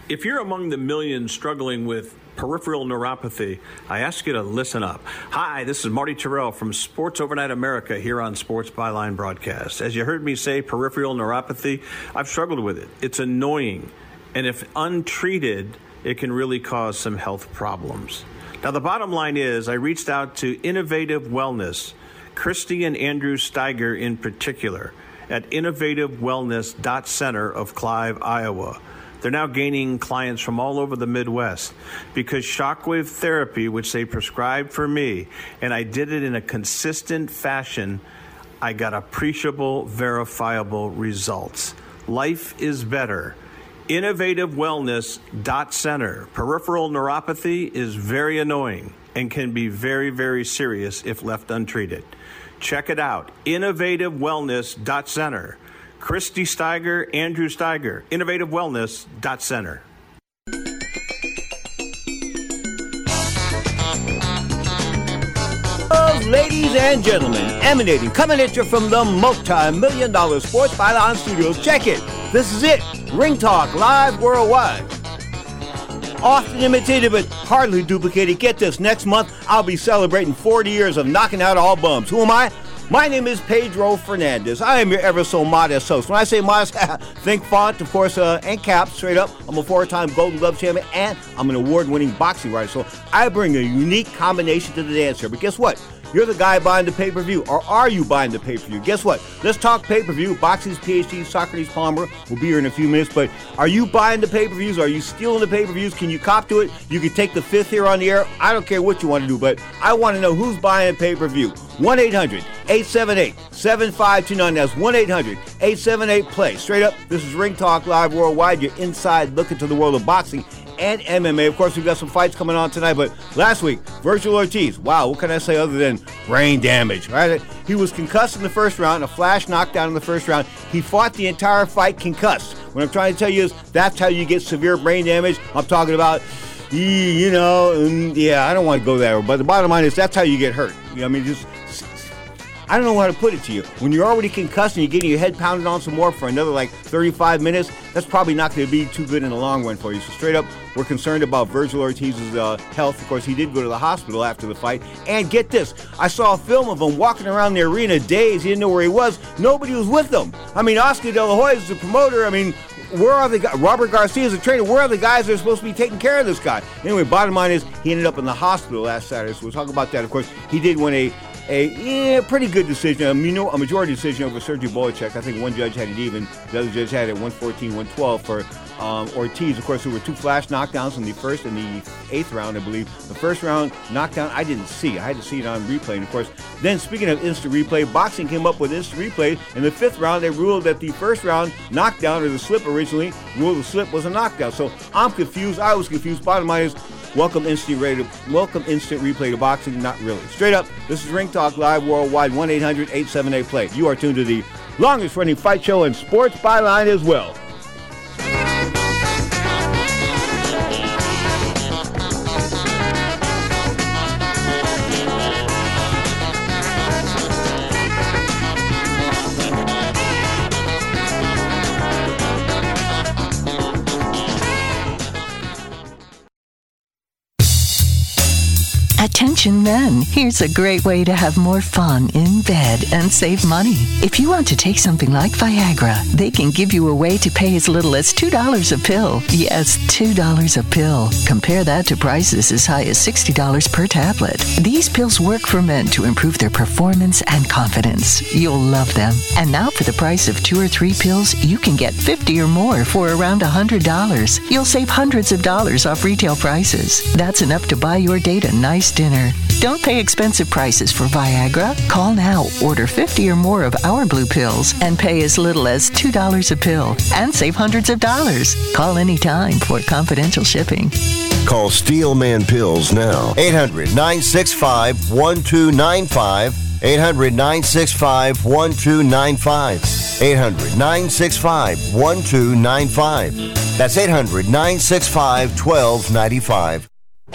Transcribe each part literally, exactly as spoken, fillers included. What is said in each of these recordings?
If you're among the millions struggling with peripheral neuropathy, I ask you to listen up. Hi, this is Marty Terrell from Sports Overnight America here on Sports Byline Broadcast. As you heard me say, peripheral neuropathy, I've struggled with it. It's annoying, and if untreated, it can really cause some health problems. Now, the bottom line is I reached out to Innovative Wellness, Christy and Andrew Steiger in particular, at innovative wellness dot center of Clive, Iowa. They're now gaining clients from all over the Midwest because shockwave therapy, which they prescribed for me, and I did it in a consistent fashion, I got appreciable, verifiable results. Life is better. innovative wellness dot center. Peripheral neuropathy is very annoying and can be very, very serious if left untreated. Check it out. innovative wellness dot center. Christy Steiger, Andrew Steiger, innovative wellness dot center. Ladies and gentlemen, emanating, coming at you from the multi-million dollar Sports Byline Studios. Check it. This is it. Ring Talk, live worldwide. Often imitated, but hardly duplicated. Get this, next month, I'll be celebrating forty years of knocking out all bums. Who am I? My name is Pedro Fernandez. I am your ever so modest host. When I say modest, think font, of course, uh, and caps, straight up. I'm a four-time Golden Glove champion, and I'm an award-winning boxing writer. So I bring a unique combination to the dance here. But guess what? You're the guy buying the pay-per-view, or are you buying the pay-per-view? Guess what? Let's talk pay-per-view. Boxing's PhD, Socrates Palmer, will be here in a few minutes. But are you buying the pay-per-views? Are you stealing the pay-per-views? Can you cop to it? You can take the fifth here on the air. I don't care what you want to do, but I want to know who's buying pay-per-view. one eight hundred eight seven eight seven five two nine. That's one eight hundred eight seven eight play. Straight up, this is Ring Talk Live Worldwide. You're inside looking to the world of boxing and M M A. Of course, we've got some fights coming on tonight, but last week, Virgil Ortiz, wow, what can I say other than brain damage, right? He was concussed in the first round, a flash knockdown in the first round. He fought the entire fight concussed. What I'm trying to tell you is that's how you get severe brain damage. I'm talking about, you know, yeah, I don't want to go there, but the bottom line is that's how you get hurt. You know, I mean, just, I don't know how to put it to you. When you're already concussed and you're getting your head pounded on some more for another like thirty-five minutes, that's probably not going to be too good in the long run for you. So straight up, we're concerned about Virgil Ortiz's uh, health. Of course, he did go to the hospital after the fight. And get this, I saw a film of him walking around the arena dazed. He didn't know where he was. Nobody was with him. I mean, Oscar De La Hoya is the promoter. I mean, where are the guys? Robert Garcia is the trainer. Where are the guys that are supposed to be taking care of this guy? Anyway, bottom line is he ended up in the hospital last Saturday. So we'll talk about that. Of course, he did win a A yeah, pretty good decision, a, you know, a majority decision over Sergey Boychuk. I think one judge had it even. The other judge had it one fourteen one twelve for um, Ortiz. Of course, there were two flash knockdowns in the first and the eighth round, I believe. The first round knockdown, I didn't see. I had to see it on replay. And, of course, then speaking of instant replay, boxing came up with instant replay. In the fifth round, they ruled that the first round knockdown, or the slip originally, ruled the slip was a knockdown. So I'm confused. I was confused. Bottom line is, Welcome instant, to, welcome instant replay to boxing. Not really. Straight up, this is Ring Talk Live Worldwide, one eight hundred eight seven eight play. You are tuned to the longest running fight show in Sports Byline as well. Attention men, here's a great way to have more fun in bed and save money. If you want to take something like Viagra, they can give you a way to pay as little as two dollars a pill. Yes, two dollars a pill. Compare that to prices as high as sixty dollars per tablet. These pills work for men to improve their performance and confidence. You'll love them. And now for the price of two or three pills, you can get fifty or more for around one hundred dollars. You'll save hundreds of dollars off retail prices. That's enough to buy your date a nice dinner. Don't pay expensive prices for Viagra. Call now, order fifty or more of our blue pills, and pay as little as two dollars a pill, and save hundreds of dollars. Call anytime for confidential shipping. Call Steelman Pills now. eight hundred nine six five one two nine five. eight hundred nine six five one two nine five. eight hundred nine six five one two nine five. That's eight hundred nine six five one two nine five.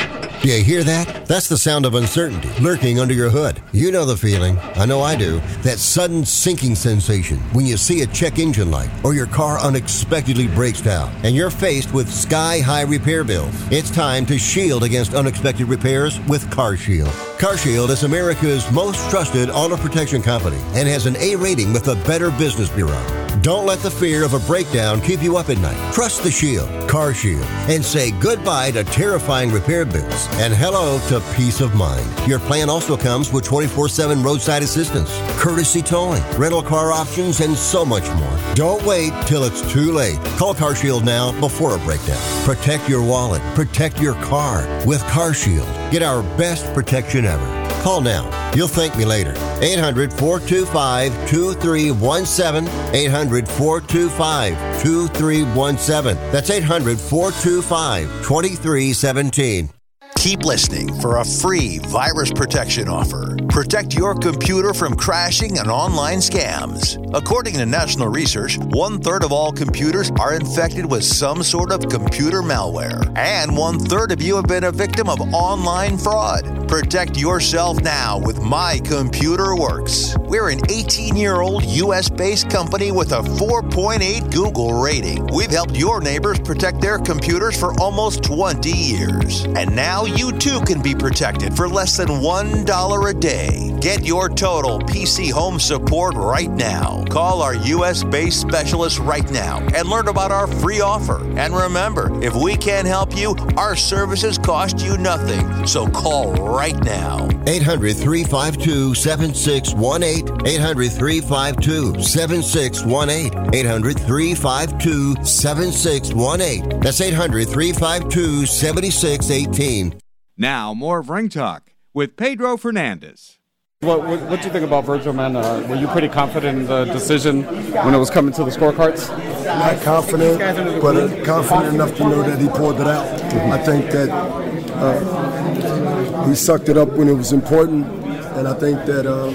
Do you hear that? That's the sound of uncertainty lurking under your hood. You know the feeling. I know I do. That sudden sinking sensation when you see a check engine light or your car unexpectedly breaks down and you're faced with sky-high repair bills. It's time to shield against unexpected repairs with CarShield. CarShield is America's most trusted auto protection company and has an A rating with the Better Business Bureau. Don't let the fear of a breakdown keep you up at night. Trust the Shield, CarShield, and say goodbye to terrifying repair bills and hello to peace of mind. Your plan also comes with twenty-four seven roadside assistance, courtesy towing, rental car options, and so much more. Don't wait till it's too late. Call CarShield now before a breakdown. Protect your wallet. Protect your car with CarShield. Get our best protection ever. Call now. You'll thank me later. eight hundred, four two five, two three one seven. eight hundred, four two five, two three one seven. That's eight hundred, four two five, two three one seven. Keep listening for a free virus protection offer. Protect your computer from crashing and online scams. According to national research, one-third of all computers are infected with some sort of computer malware. And one-third of you have been a victim of online fraud. Protect yourself now with My Computer Works. We're an eighteen-year-old U S-based company with a four point eight Google rating. We've helped your neighbors protect their computers for almost twenty years. And now you too can be protected for less than one dollar a day. Get your total P C home support right now. Call our U S-based specialist right now and learn about our free offer. And remember, if we can't help you, our services cost you nothing. So call right now. eight hundred, three five two, seven six one eight. eight hundred, three five two, seven six one eight. eight hundred, three five two, seven six one eight. That's eight hundred, three five two, seven six one eight. Now, more of Ring Talk with Pedro Fernandez. What, what, what do you think about Virgil, man? Uh, were you pretty confident in the decision when it was coming to the scorecards? Not confident, but uh, confident enough to know that he pulled it out. Mm-hmm. I think that uh, he sucked it up when it was important, and I think that uh,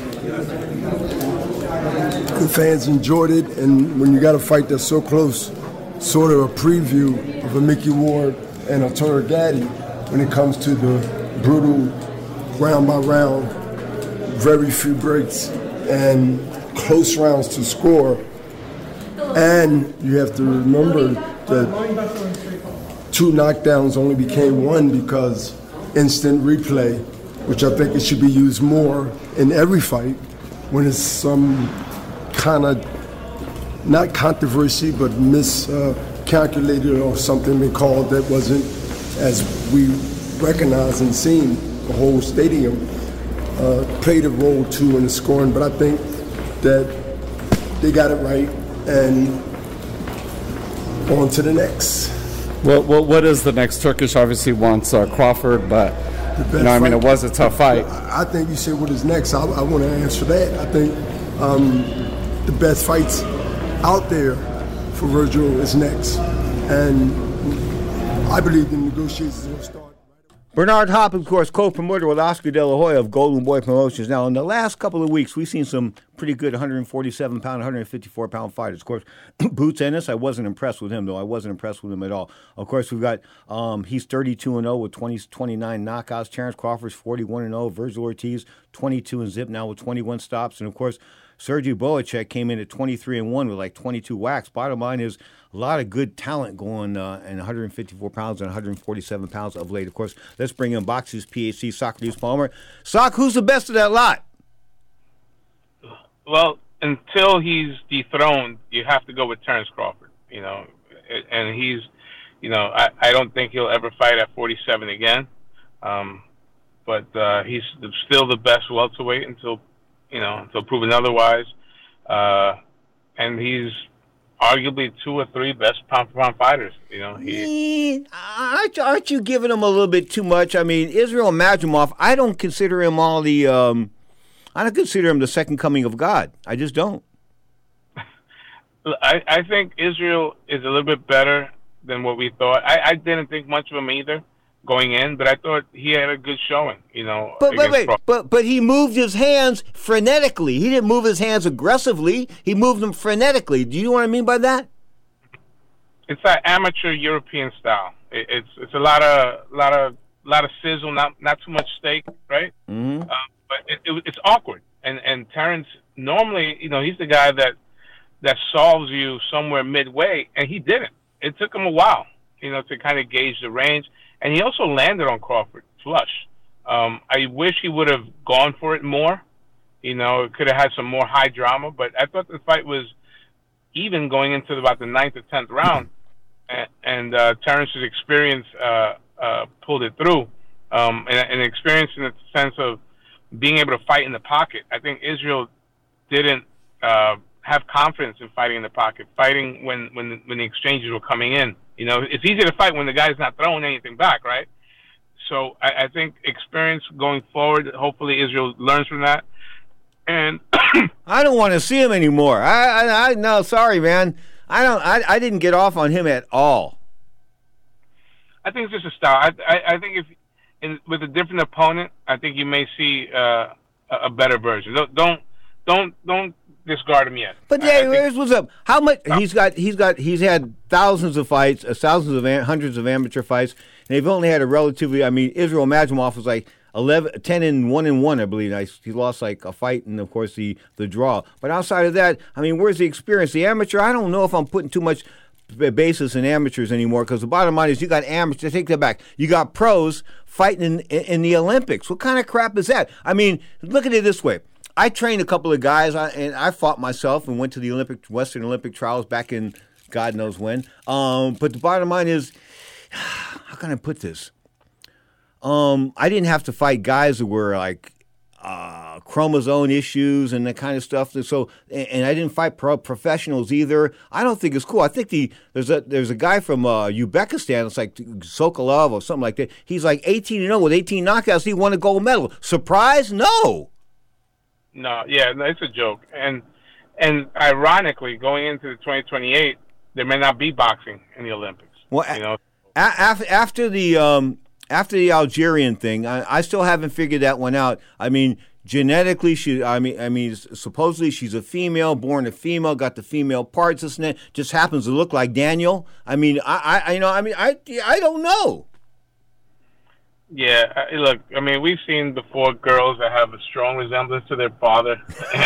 the fans enjoyed it. And when you got a fight that's so close, sort of a preview of a Mickey Ward and a Tony Gatti when it comes to the brutal round by round, very few breaks and close rounds to score. And you have to remember that two knockdowns only became one because instant replay, which I think it should be used more in every fight when it's some kind of, not controversy, but miscalculated uh, or something they called that wasn't as we recognize and seen. The whole stadium uh, played a role too in the scoring, but I think that they got it right, and on to the next. Well, well what is the next? Turkish obviously wants uh, Crawford, but you know, I mean, it was a tough fight. I think you said what is next. I, I want to answer that. I think um, the best fights out there for Virgil is next, and I believe the negotiations will start. Bernard Hopkins, of course, co-promoter with Oscar De La Hoya of Golden Boy Promotions. Now, in the last couple of weeks, we've seen some pretty good one forty-seven pound, one fifty-four pound fighters. Of course, Boots Ennis, I wasn't impressed with him, though. I wasn't impressed with him at all. Of course, we've got, um, he's thirty-two and oh with twenty, twenty-nine knockouts. Terrence Crawford's forty-one and oh. Virgil Ortiz, twenty-two and zip now with twenty-one stops. And, of course, Sergey Boacek came in at twenty-three and one with like twenty-two whacks. Bottom line is, a lot of good talent going uh, in one fifty-four pounds and one forty-seven pounds of late. Of course, let's bring in Box's P H C, Socrates Palmer. Sock, who's the best of that lot? Well, until he's dethroned, you have to go with Terrence Crawford, you know. And he's, you know, I, I don't think he'll ever fight at forty-seven again. Um, but uh, he's still the best welterweight until, you know, until proven otherwise. Uh, and he's arguably two or three best pound-for-pound fighters. You know, he, aren't, aren't you giving him a little bit too much? I mean, Israel Madrimov, I don't consider him all the. Um, I don't consider him the second coming of God. I just don't. I, I think Israel is a little bit better than what we thought. I, I didn't think much of him either going in, but I thought he had a good showing. You know, but wait, wait, but but he moved his hands frenetically. He didn't move his hands aggressively. He moved them frenetically. Do you know what I mean by that? It's that amateur European style. It, it's it's a lot of lot of a lot of sizzle, not not too much steak, right? Mm-hmm. Uh, but it, it, it's awkward. And and Terrence normally, you know, he's the guy that that solves you somewhere midway, and he didn't. It took him a while, you know, to kind of gauge the range. And he also landed on Crawford flush. Um, I wish he would have gone for it more. You know, it could have had some more high drama. But I thought the fight was even going into about the ninth or tenth round. And, and uh, Terrence's experience uh, uh, pulled it through. Um, and, and experience in the sense of being able to fight in the pocket. I think Israel didn't uh, have confidence in fighting in the pocket, fighting when, when, when the exchanges were coming in. You know, it's easy to fight when the guy's not throwing anything back, right? So I, I think experience going forward, hopefully Israel learns from that. And I don't want to see him anymore. I, I, I no, sorry, man. I don't. I, I didn't get off on him at all. I think it's just a style. I, I, I think if in, with a different opponent, I think you may see uh, a, a better version. Don't, don't, don't, don't discard him yet. But yeah, here's what's up. How much he's got? He's got. He's had thousands of fights, uh, thousands of am- hundreds of amateur fights, and they've only had a relatively. I mean, Israel Madrimov was like eleven, ten and one and one, I believe. I, he lost like a fight and of course the the draw. But outside of that, I mean, where's the experience? The amateur. I don't know if I'm putting too much basis in amateurs anymore, because the bottom line is you got amateurs. Take that back. You got pros fighting in, in, in the Olympics. What kind of crap is that? I mean, look at it this way. I trained a couple of guys, and I fought myself and went to the Olympic Western Olympic trials back in God knows when. Um, but the bottom line is, how can I put this? Um, I didn't have to fight guys that were like uh, chromosome issues and that kind of stuff. So, and, and I didn't fight pro professionals either. I don't think it's cool. I think the there's a there's a guy from uh, Uzbekistan. It's like Sokolov or something like that. He's like eighteen and oh with eighteen knockouts. He won a gold medal. Surprise? No. No, yeah, no, it's a joke. And and ironically, going into the twenty twenty-eight, there may not be boxing in the Olympics. Well, you know, a- after after the um, after the Algerian thing, I, I still haven't figured that one out. I mean, genetically, she, I mean, I mean, supposedly she's a female, born a female, got the female parts. This and that, just happens to look like Daniel. I mean, I, I you know, I mean, I, I don't know. Yeah, uh, look, I mean, we've seen before girls that have a strong resemblance to their father.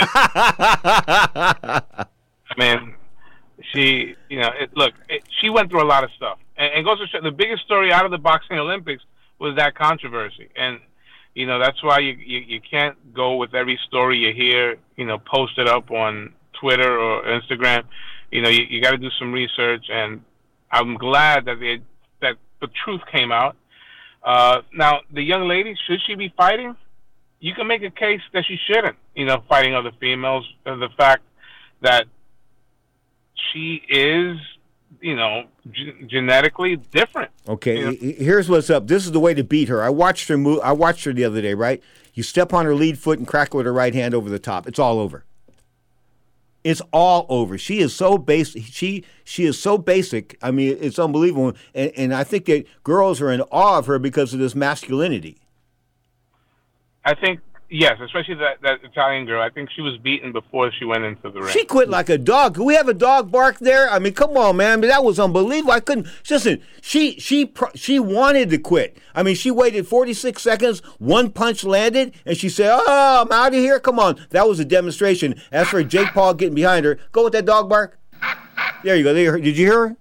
I mean, she, you know, it, look, it, she went through a lot of stuff. And, and goes to show, the biggest story out of the boxing Olympics was that controversy. And, you know, that's why you, you, you can't go with every story you hear, you know, posted up on Twitter or Instagram. You know, you, you got to do some research. And I'm glad that they, that the truth came out. Uh, now, the young lady, should she be fighting? You can make a case that she shouldn't, you know, fighting other females. Uh, the fact that she is, you know, g- genetically different. Okay, you know? Here's what's up. This is the way to beat her. I watched her move. I watched her the other day, right? You step on her lead foot and crack her with her right hand over the top. It's all over. It's all over. She is so basic. She she is so basic. I mean, it's unbelievable. And, and I think that girls are in awe of her because of this masculinity. I think, yes, especially that, that Italian girl. I think she was beaten before she went into the ring. She quit like a dog. Could we have a dog bark there? I mean, come on, man. That was unbelievable. I couldn't. Listen, she she she wanted to quit. I mean, she waited forty-six seconds. One punch landed, and she said, "Oh, I'm out of here. Come on." That was a demonstration. As for Jake Paul getting behind her, go with that dog bark. There you go. There, did you hear her?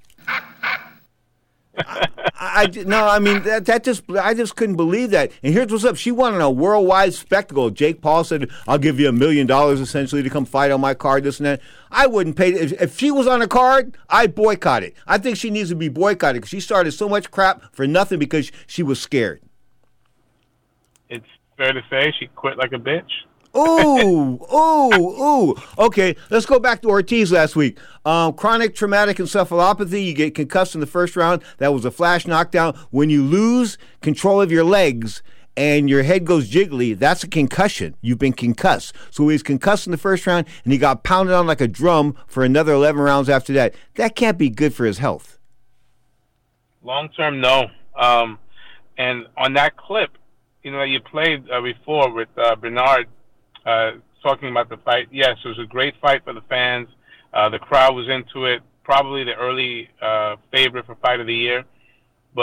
I, I no, I mean that that just I just couldn't believe that. And here's what's up: she wanted a worldwide spectacle. Jake Paul said, "I'll give you a million dollars essentially to come fight on my card." This and that. I wouldn't pay. If, if she was on a card, I'd boycott it. I think she needs to be boycotted because she started so much crap for nothing because she was scared. It's fair to say she quit like a bitch. Ooh, ooh, ooh. Okay, let's go back to Ortiz last week. Um, chronic traumatic encephalopathy. You get concussed in the first round. That was a flash knockdown. When you lose control of your legs and your head goes jiggly, that's a concussion. You've been concussed. So he was concussed in the first round, and he got pounded on like a drum for another eleven rounds after that. That can't be good for his health. Long term, no. Um, and on that clip, you know, you played uh, before with uh, Bernard, Uh, talking about the fight, yes, it was a great fight for the fans. Uh, the crowd was into it. Probably the early uh, favorite for fight of the year. But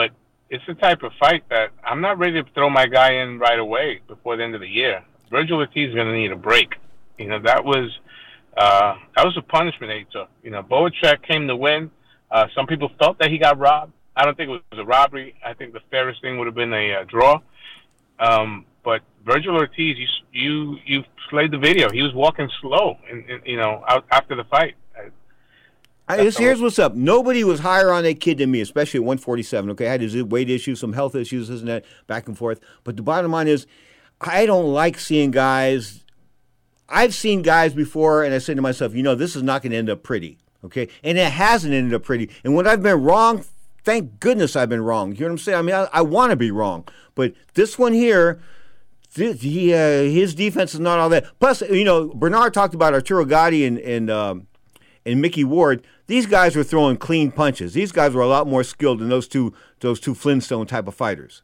it's the type of fight that I'm not ready to throw my guy in right away before the end of the year. Vergil Ortiz is going to need a break. You know, that was uh, that was a punishment that he took. You know, Boacek came to win. Uh, some people felt that he got robbed. I don't think it was a robbery. I think the fairest thing would have been a uh, draw. Um, but Vergil Ortiz, you you you played the video. He was walking slow, in, in, you know, out after the fight. I, here's what's up. Nobody was higher on that kid than me, especially at one forty-seven. Okay, I had his weight issues, some health issues, isn't that back and forth. But the bottom line is, I don't like seeing guys. I've seen guys before, and I said to myself, you know, this is not going to end up pretty. Okay, and it hasn't ended up pretty. And when I've been wrong, thank goodness I've been wrong. You know what I'm saying? I mean, I, I want to be wrong, but this one here. He, uh, his defense is not all that. Plus, you know, Bernard talked about Arturo Gatti and and, um, and Mickey Ward. These guys were throwing clean punches. These guys were a lot more skilled than those two those two Flintstone type of fighters.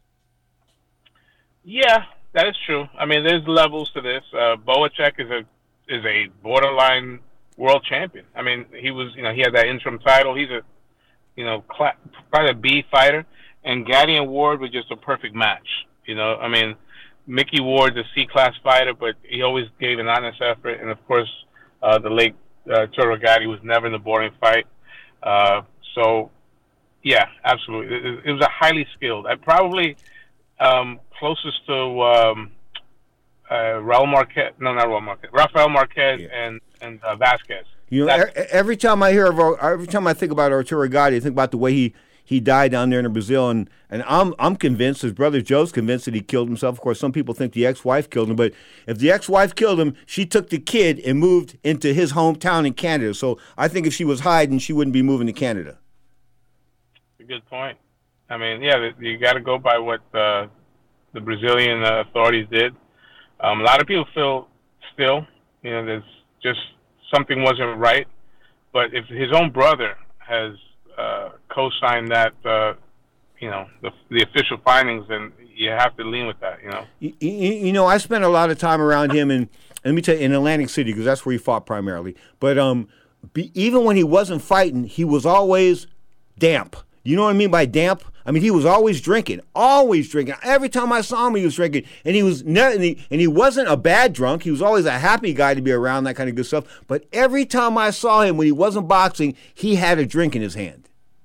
Yeah, that is true. I mean, there's levels to this. Uh, Boacek is a is a borderline world champion. I mean, he was you know he had that interim title. He's a you know cl- probably a B fighter, and Gatti and Ward were just a perfect match. You know, I mean. Mickey Ward's a C-class fighter, but he always gave an honest effort. And, of course, uh, the late uh, Arturo Gatti was never in a boring fight. Uh, so, yeah, absolutely. It, it was a highly skilled. I probably um, closest to um, uh, Raul Marquez. No, not Raul Marquez. Rafael Marquez yeah. and, and uh, Vasquez. You know, That's, every time I hear of, every time I think about Arturo Gatti, I think about the way he He died down there in Brazil, and, and I'm I'm convinced, his brother Joe's convinced that he killed himself. Of course, some people think the ex-wife killed him, but if the ex-wife killed him, she took the kid and moved into his hometown in Canada. So I think if she was hiding, she wouldn't be moving to Canada. A good point. I mean, yeah, you got to go by what uh, the Brazilian uh, authorities did. Um, a lot of people feel still, you know, there's just something wasn't right. But if his own brother has Uh, co-sign that, uh, you know, the, the official findings, then you have to lean with that, you know. You, you, you know, I spent a lot of time around him, in, let me tell you, in Atlantic City, because that's where he fought primarily. But um, be, even when he wasn't fighting, he was always damp. You know what I mean by damp? I mean, he was always drinking, always drinking. Every time I saw him, he was drinking, and he was ne- and, he, and he wasn't a bad drunk. He was always a happy guy to be around, that kind of good stuff. But every time I saw him when he wasn't boxing, he had a drink in his hand.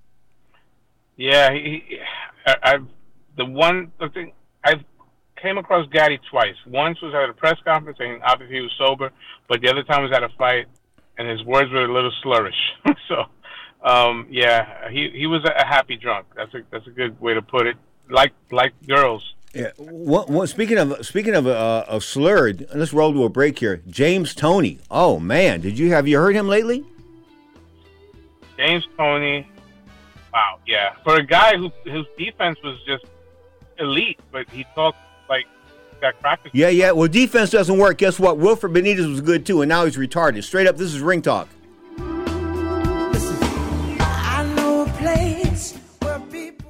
Yeah, he, he, I, I've the one the thing I've came across Gatti twice. Once was at a press conference, and obviously he was sober, but the other time was at a fight, and his words were a little slurrish. so, um, yeah, he he was a happy drunk. That's a that's a good way to put it. Like like girls. Yeah. Well, well, speaking of speaking of uh, of slurred, let's roll to a break here. James Toney. Oh man, did you have you heard him lately? James Toney. Wow, yeah. For a guy who whose defense was just elite, but he talked like that practice. Yeah, yeah. Well, defense doesn't work. Guess what? Wilfred Benitez was good too, and now he's retarded. Straight up, this is Ring Talk. Listen, I know a place where people.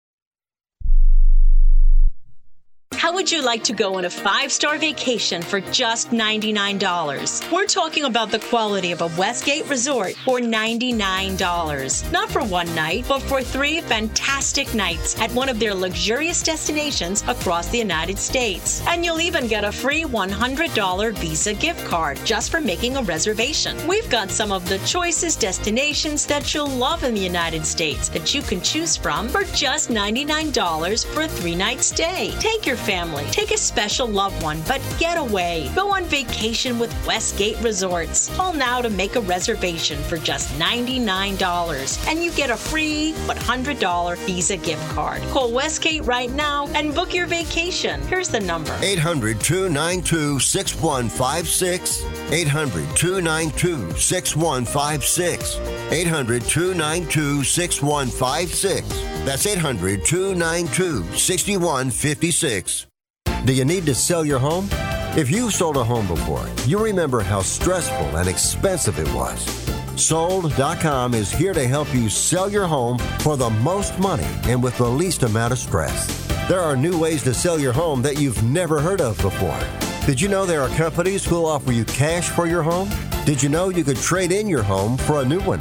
How would you like to go on a five-star vacation for just ninety-nine dollars? We're talking about the quality of a Westgate resort for ninety-nine dollars. Not for one night, but for three fantastic nights at one of their luxurious destinations across the United States. And you'll even get a free one hundred dollars Visa gift card just for making a reservation. We've got some of the choicest destinations that you'll love in the United States that you can choose from for just ninety-nine dollars for a three-night stay. Take your family, take a special loved one, but get away. Go on vacation with Westgate Resorts. Call now to make a reservation for just ninety-nine dollars, and you get a free one hundred dollars Visa gift card. Call Westgate right now and book your vacation. Here's the number. eight hundred, two nine two, six one five six. eight hundred, two nine two, six one five six. eight hundred, two nine two, six one five six. That's eight hundred, two nine two, six one five six. Do you need to sell your home? If you've sold a home before, you remember how stressful and expensive it was. Sold dot com is here to help you sell your home for the most money and with the least amount of stress. There are new ways to sell your home that you've never heard of before. Did you know there are companies who will offer you cash for your home? Did you know you could trade in your home for a new one?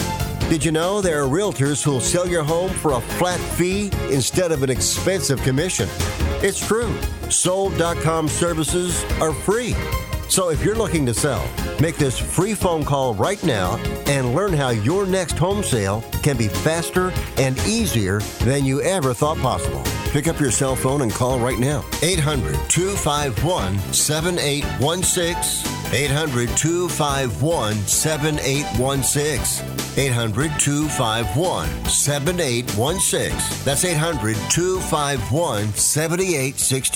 Did you know there are realtors who'll sell your home for a flat fee instead of an expensive commission? It's true. Sold dot com services are free. So if you're looking to sell, make this free phone call right now and learn how your next home sale can be faster and easier than you ever thought possible. Pick up your cell phone and call right now. eight hundred, two five one, seven eight one six. eight hundred, two five one, seven eight one six. eight hundred, two five one, seven eight one six. That's eight hundred, two five one, seven eight one six.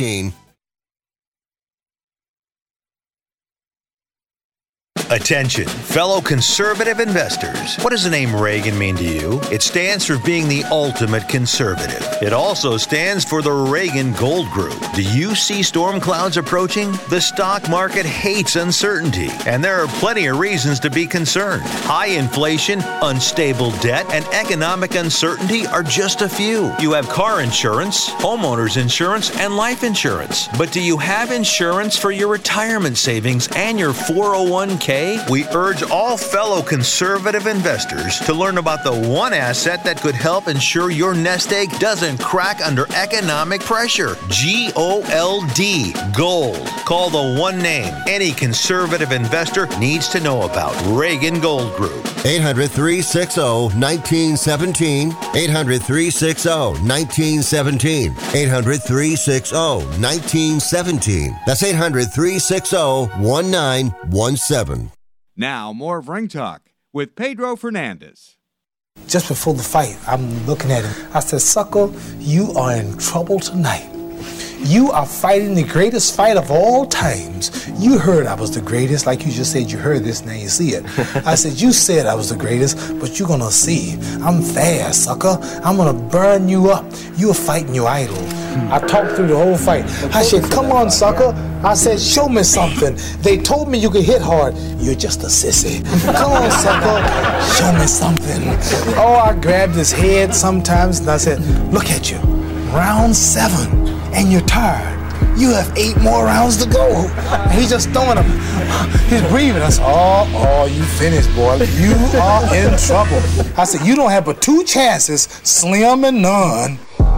Attention, fellow conservative investors. What does the name Reagan mean to you? It stands for being the ultimate conservative. It also stands for the Reagan Gold Group. Do you see storm clouds approaching? The stock market hates uncertainty, and there are plenty of reasons to be concerned. High inflation, unstable debt, and economic uncertainty are just a few. You have car insurance, homeowners insurance, and life insurance. But do you have insurance for your retirement savings and your four oh one k? We urge all fellow conservative investors to learn about the one asset that could help ensure your nest egg doesn't crack under economic pressure. G O L D, Gold. Call the one name any conservative investor needs to know about. Reagan Gold Group. eight hundred, three six zero, one nine one seven. eight hundred, three six zero, one nine one seven. eight hundred, three six zero, one nine one seven. That's eight hundred, three six zero, one nine one seven. Now, more of Ring Talk with Pedro Fernandez. Just before the fight, I'm looking at him. I said, sucker, you are in trouble tonight. You are fighting the greatest fight of all times. You heard I was the greatest, like you just said you heard this, now you see it. I said, you said I was the greatest, but you're going to see. I'm fast, sucker. I'm going to burn you up. You're fighting your idol. I talked through the whole fight. I said, come on, sucker. I said, show me something. They told me you could hit hard. You're just a sissy. Come on, sucker. Show me something. Oh, I grabbed his head sometimes, and I said, look at you. Round seven, and you're tired. You have eight more rounds to go. And he's just throwing them. He's breathing. I said, oh, oh, you finished, boy. You are in trouble. I said, you don't have but two chances, slim and none.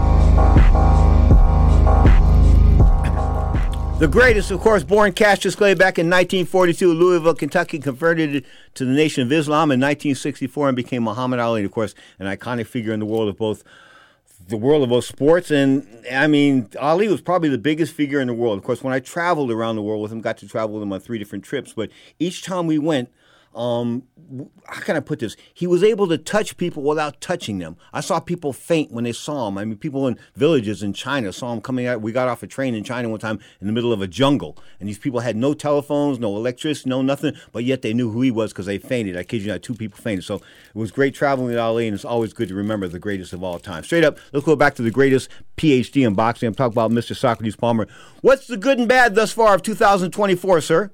The greatest, of course, born Cassius Clay back in nineteen forty-two, Louisville, Kentucky, converted to the Nation of Islam in nineteen sixty-four and became Muhammad Ali, of course, an iconic figure in the world of both the world of both sports. And, I mean, Ali was probably the biggest figure in the world. Of course, when I traveled around the world with him, got to travel with him on three different trips, but each time we went, Um, how can I put this? He was able to touch people without touching them. I saw people faint when they saw him. I mean, people in villages in China saw him coming out. We got off a train in China one time in the middle of a jungle, and these people had no telephones, no electricity, no nothing, but yet they knew who he was because they fainted. I kid you not, two people fainted. So it was great traveling with Ali, and it's always good to remember the greatest of all time. Straight up, let's go back to the greatest P H D in boxing. I'm talking about Mister Socrates Palmer. What's the good and bad thus far of two thousand twenty-four, sir?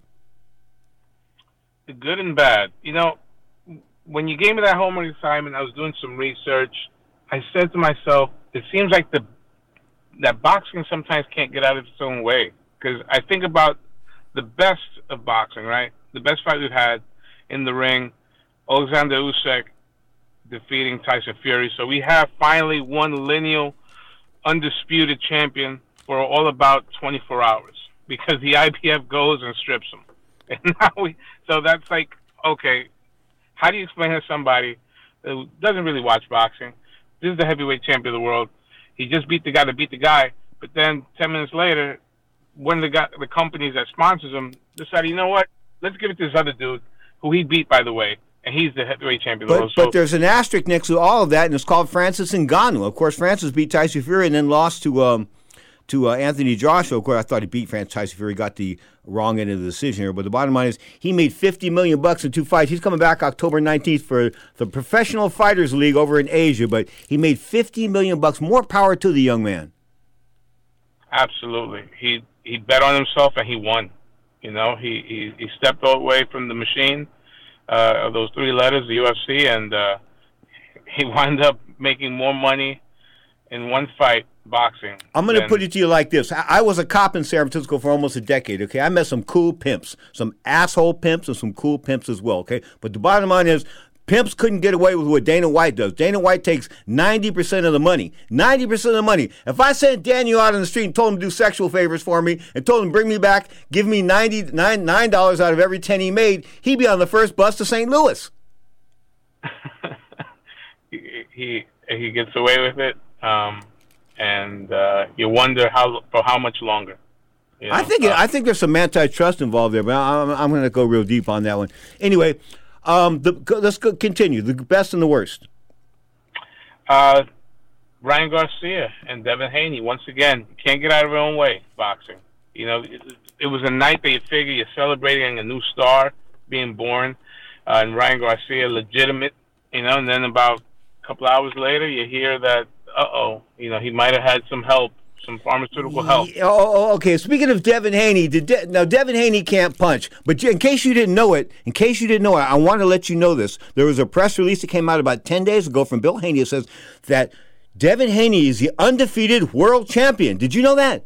The good and bad. You know, when you gave me that homework assignment, I was doing some research. I said to myself, it seems like the that boxing sometimes can't get out of its own way. Because I think about the best of boxing, right? The best fight we've had in the ring, Alexander Usyk defeating Tyson Fury. So we have finally one lineal, undisputed champion for all about twenty-four hours. Because the I B F goes and strips him. And now we, so that's like, okay, how do you explain to somebody who doesn't really watch boxing? This is the heavyweight champion of the world. He just beat the guy to beat the guy, but then ten minutes later, one of the guy, the companies that sponsors him decided, you know what? Let's give it to this other dude who he beat, by the way, and he's the heavyweight champion of the But, world. So, but there's an asterisk next to all of that, and it's called Francis Ngannou. Of course, Francis beat Tyson Fury and then lost to um, to uh, Anthony Joshua. Of course, I thought he beat Francis Tyson Fury, got the wrong end of the decision here. But the bottom line is he made fifty million bucks in two fights. He's coming back October nineteenth for the Professional Fighters League over in Asia. But he made fifty million bucks. More power to the young man. absolutely, he he bet on himself and he won. You know, he he, he stepped away from the machine uh, of those three letters, the U F C, and uh, he wound up making more money in one fight, boxing. I'm going to than- put it to you like this. I, I was a cop in San Francisco for almost a decade, okay? I met some cool pimps, some asshole pimps and some cool pimps as well, okay? But the bottom line is Pimps couldn't get away with what Dana White does. Dana White takes ninety percent of the money. ninety percent of the money. If I sent Daniel out on the street and told him to do sexual favors for me and told him bring me back, give me ninety-nine dollars out of every ten he made, he'd be on the first bus to Saint Louis. he, he he gets away with it, um, and uh, you wonder how for how much longer. You know? I think uh, I think there's some antitrust involved there, but I'm, I'm going to go real deep on that one. Anyway, um, the, let's go, continue. The best and the worst. Uh, Ryan Garcia and Devin Haney, once again, can't get out of their own way, boxing. You know, it, it was a night that you figure you're celebrating a new star being born, uh, and Ryan Garcia, legitimate, you know, and then about a couple hours later, you hear that, uh-oh, you know, he might have had some help, some pharmaceutical help. Yeah, oh, okay. Speaking of Devin Haney, did De- now Devin Haney can't punch, but in case you didn't know it, in case you didn't know it, I want to let you know this. There was a press release that came out about ten days ago from Bill Haney. It says that Devin Haney is the undefeated world champion. Did you know that?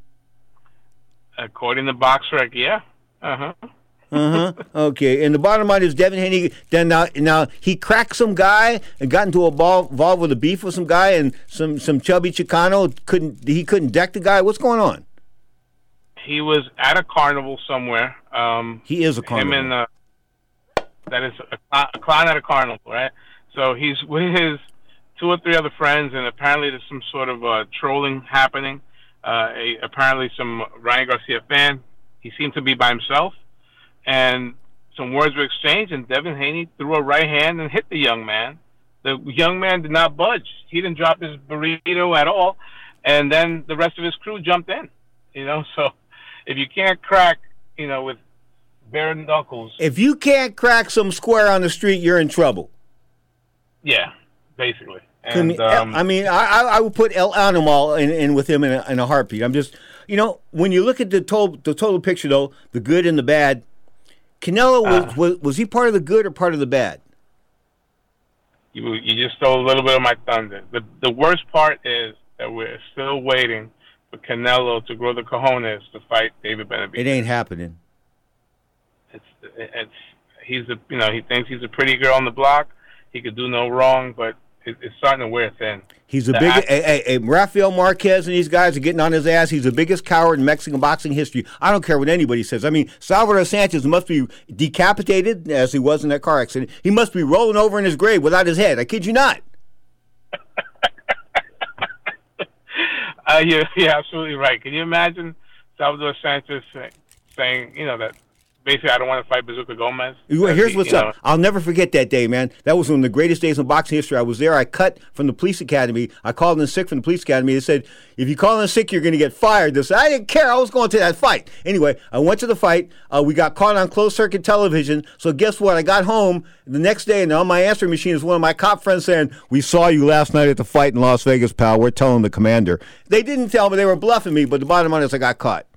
According to BoxRec, yeah. Uh-huh. Uh-huh. Okay. And the bottom line is Devin Haney, then now, now he cracked some guy and got into a ball, involved with a beef with some guy, and some, some chubby Chicano couldn't he couldn't deck the guy. What's going on? He was at a carnival somewhere. Um, he is a carnival. Him and, uh, that is a, a clown at a carnival, right? So he's with his two or three other friends, and apparently there's some sort of uh, trolling happening. Uh, a, apparently some Ryan Garcia fan. He seemed to be by himself. And some words were exchanged, and Devin Haney threw a right hand and hit the young man. The young man did not budge. He didn't drop his burrito at all. And then the rest of his crew jumped in. You know, so if you can't crack, you know, with bare knuckles. If you can't crack some square on the street, you're in trouble. Yeah, basically. And, um, I mean, I, I would put El Animal in, in with him in a, in a heartbeat. I'm just, you know, when you look at the total, the total picture, though, the good and the bad, Canelo, was, uh, was was he part of the good or part of the bad? You you just stole a little bit of my thunder. The the worst part is that we're still waiting for Canelo to grow the cojones to fight David Benavidez. It ain't happening. It's it's he's a you know he thinks he's a pretty girl on the block. He could do no wrong, but it, it's starting to wear thin. He's the biggest. Hey, hey, Rafael Marquez and these guys are getting on his ass. He's the biggest coward in Mexican boxing history. I don't care what anybody says. I mean, Salvador Sanchez must be decapitated, as he was in that car accident. He must be rolling over in his grave without his head. I kid you not. uh, you're, you're absolutely right. Can you imagine Salvador Sanchez say, saying, you know, that basically I don't want to fight Bazooka Gomez? Here's he, what's you up. know, I'll never forget that day, man. That was one of the greatest days in boxing history. I was there. I cut from the police academy. I called in sick from the police academy. They said, if you call in sick, you're going to get fired. They said, I didn't care. I was going to that fight. Anyway, I went to the fight. Uh, we got caught on closed-circuit television. So guess what? I got home the next day, and on my answering machine is one of my cop friends saying, we saw you last night at the fight in Las Vegas, pal. We're telling the commander. They didn't tell me. They were bluffing me, but the bottom line is I got caught.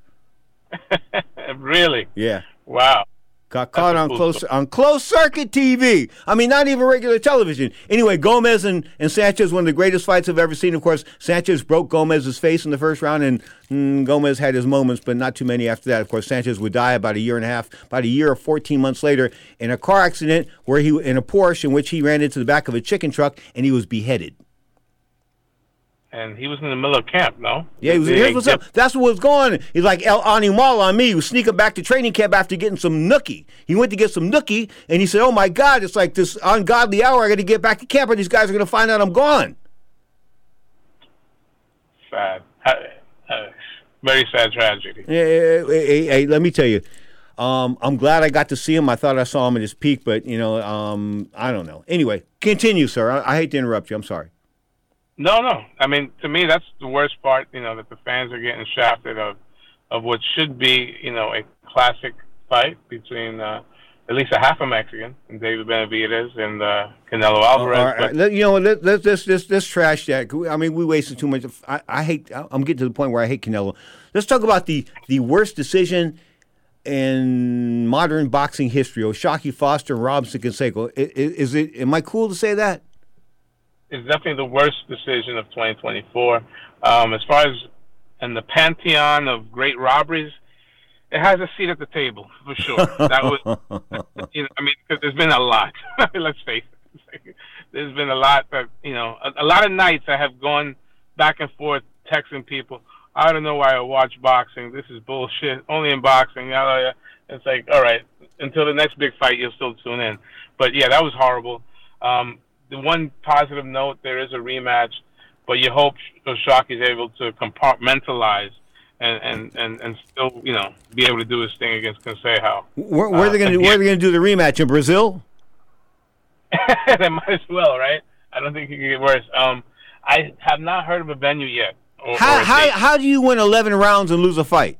Really? Yeah. Wow. Got caught on close on closed circuit T V. I mean, not even regular television. Anyway, Gomez and, and Sanchez, one of the greatest fights I've ever seen. Of course, Sanchez broke Gomez's face in the first round, and mm, Gomez had his moments, but not too many after that. Of course, Sanchez would die about a year and a half, about a year or fourteen months later, in a car accident where he in a Porsche in which he ran into the back of a chicken truck and he was beheaded. And he was in the middle of camp, no? Yeah, he was. Here's what's up. That's what was going on. He's like El Animal on me. He was sneaking back to training camp after getting some nookie. He went to get some nookie, and he said, oh, my God, it's like this ungodly hour. I got to get back to camp, and these guys are going to find out I'm gone. Sad. Uh, very sad tragedy. Hey, hey, hey, hey, let me tell you. Um, I'm glad I got to see him. I thought I saw him at his peak, but, you know, um, I don't know. Anyway, continue, sir. I, I hate to interrupt you. I'm sorry. No, no. I mean, to me, that's the worst part, you know, that the fans are getting shafted of of what should be, you know, a classic fight between uh, at least a half a Mexican, and David Benavidez and uh, Canelo Alvarez. All right. But, you know, let, let's, let's, let's, let's trash that. I mean, we wasted too much. I, I hate, I'm getting to the point where I hate Canelo. Let's talk about the, the worst decision in modern boxing history, O'Shaquie Foster and Robinson Canseco. Is, is it, am I cool to say that? It's definitely the worst decision of twenty twenty-four. Um, as far as in the pantheon of great robberies, it has a seat at the table for sure. That was, you know, I mean, because there's been a lot. Let's face it, there's been a lot that, you know, a, a lot of nights I have gone back and forth texting people. I don't know why I watch boxing. This is bullshit. Only in boxing. It's like, all right, until the next big fight, you'll still tune in. But yeah, that was horrible. Um, the one positive note, there is a rematch, but you hope Sharky is able to compartmentalize and, and, and, and still, you know, be able to do his thing against Consejo. Where, where are they going to Where are they going to do the rematch in Brazil? They might as well, right? I don't think it can get worse. Um, I have not heard of a venue yet. Or, how or how how do you win eleven rounds and lose a fight?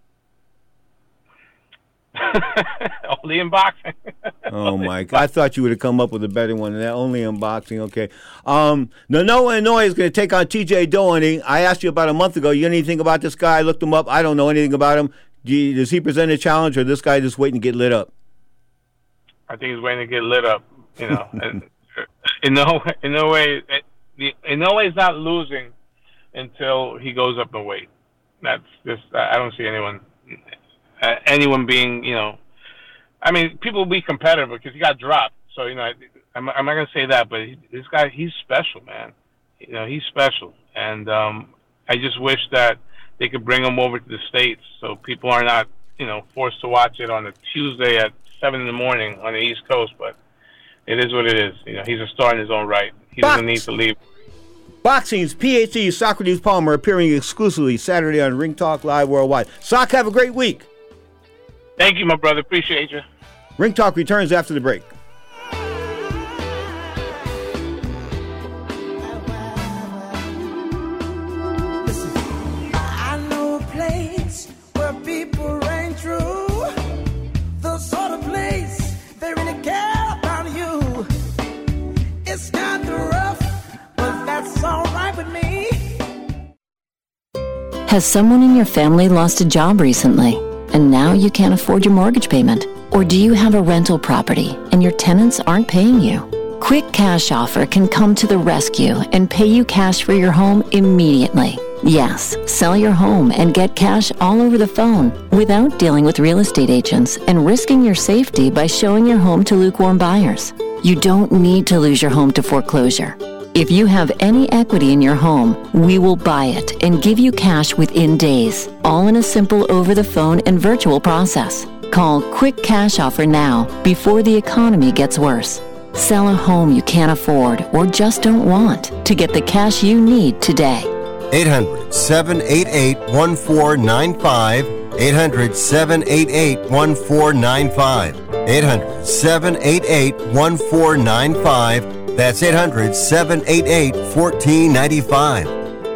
Only in boxing. Oh my God! I thought you would have come up with a better one than that. Only in boxing, okay. Um, Noah Inoue is going to take on T J Doheny. I asked you about a month ago. You know anything about this guy? I looked him up. I don't know anything about him. Do you, does he present a challenge, or this guy just waiting to get lit up? I think he's waiting to get lit up. You know, and in no in no way, in no way, he's not losing until he goes up in weight. That's just, I don't see anyone, uh, anyone being, you know, I mean, people will be competitive because he got dropped. So, you know, I, I'm, I'm not going to say that, but he, this guy, he's special, man. You know, he's special. And um, I just wish that they could bring him over to the States so people are not, you know, forced to watch it on a Tuesday at seven in the morning on the East Coast. But it is what it is. You know, he's a star in his own right. He doesn't need to leave. Boxing's P H D Socrates Palmer appearing exclusively Saturday on Ring Talk Live Worldwide. Sock, have a great week. Thank you, my brother. Appreciate you. Ring Talk returns after the break. I know a place where people reign true, the sort of place they really care about you. It's kind of rough, but that's all right with me. Has someone in your family lost a job recently, and now you can't afford your mortgage payment? Or do you have a rental property and your tenants aren't paying you? Quick Cash Offer can come to the rescue and pay you cash for your home immediately. Yes, sell your home and get cash all over the phone without dealing with real estate agents and risking your safety by showing your home to lukewarm buyers. You don't need to lose your home to foreclosure. If you have any equity in your home, we will buy it and give you cash within days, all in a simple over-the-phone and virtual process. Call Quick Cash Offer now before the economy gets worse. Sell a home you can't afford or just don't want to get the cash you need today. eight hundred, seven eight eight, one four nine five. eight hundred, seven eight eight, one four nine five. eight hundred, seven eight eight, one four nine five. That's eight hundred, seven eight eight, one four nine five.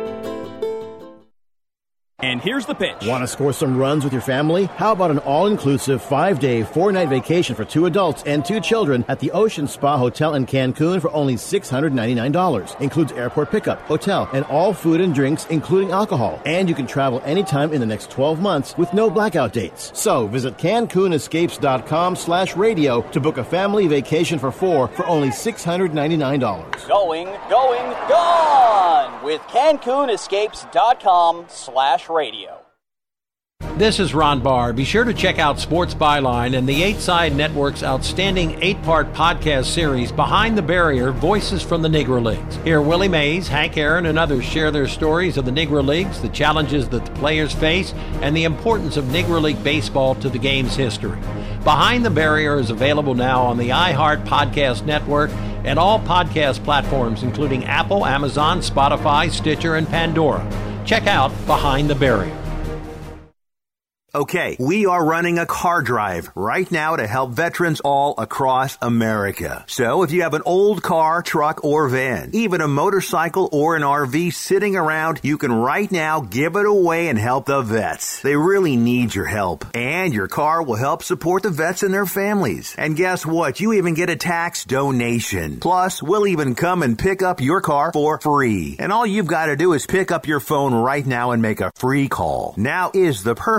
And here's the pitch. Want to score some runs with your family? How about an all-inclusive five-day, four-night vacation for two adults and two children at the Ocean Spa Hotel in Cancun for only six hundred ninety-nine dollars. Includes airport pickup, hotel, and all food and drinks, including alcohol. And you can travel anytime in the next twelve months with no blackout dates. So visit CancunEscapes.com slash radio to book a family vacation for four for only six hundred ninety-nine dollars. Going, going, gone with CancunEscapes.com slash radio. This is Ron Barr. Be sure to check out Sports Byline and the Eight Side Network's outstanding eight-part podcast series, Behind the Barrier, Voices from the Negro Leagues. Hear Willie Mays, Hank Aaron, and others share their stories of the Negro Leagues, the challenges that the players face, and the importance of Negro League baseball to the game's history. Behind the Barrier is available now on the iHeart Podcast Network and all podcast platforms, including Apple, Amazon, Spotify, Stitcher, and Pandora. Check out Behind the Barrier. Okay, we are running a car drive right now to help veterans all across America. So if you have an old car, truck, or van, even a motorcycle or an R V sitting around, you can right now give it away and help the vets. They really need your help. And your car will help support the vets and their families. And guess what? You even get a tax donation. Plus, we'll even come and pick up your car for free. And all you've got to do is pick up your phone right now and make a free call. Now is the perfect time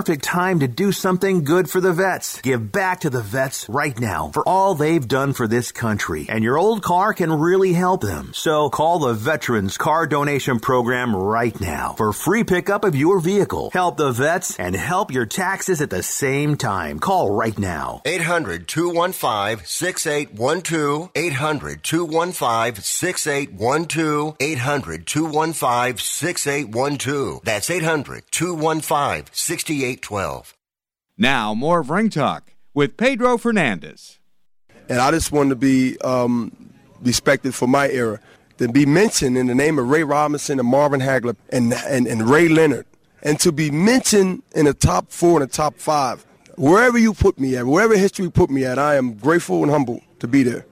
time to do something good for the vets. Give back to the vets right now for all they've done for this country. And your old car can really help them. So call the Veterans Car Donation Program right now for free pickup of your vehicle. Help the vets and help your taxes at the same time. Call right now. eight hundred, two one five, six eight one two. eight hundred, two one five, six eight one two. eight hundred, two one five, six eight one two. That's eight hundred, two one five, six eight one two. Now, more of Ring Talk with Pedro Fernandez. And I just wanted to be um, respected for my era, to be mentioned in the name of Ray Robinson and Marvin Hagler and, and, and Ray Leonard, and to be mentioned in the top four and the top five. Wherever you put me at, wherever history put me at, I am grateful and humble to be there.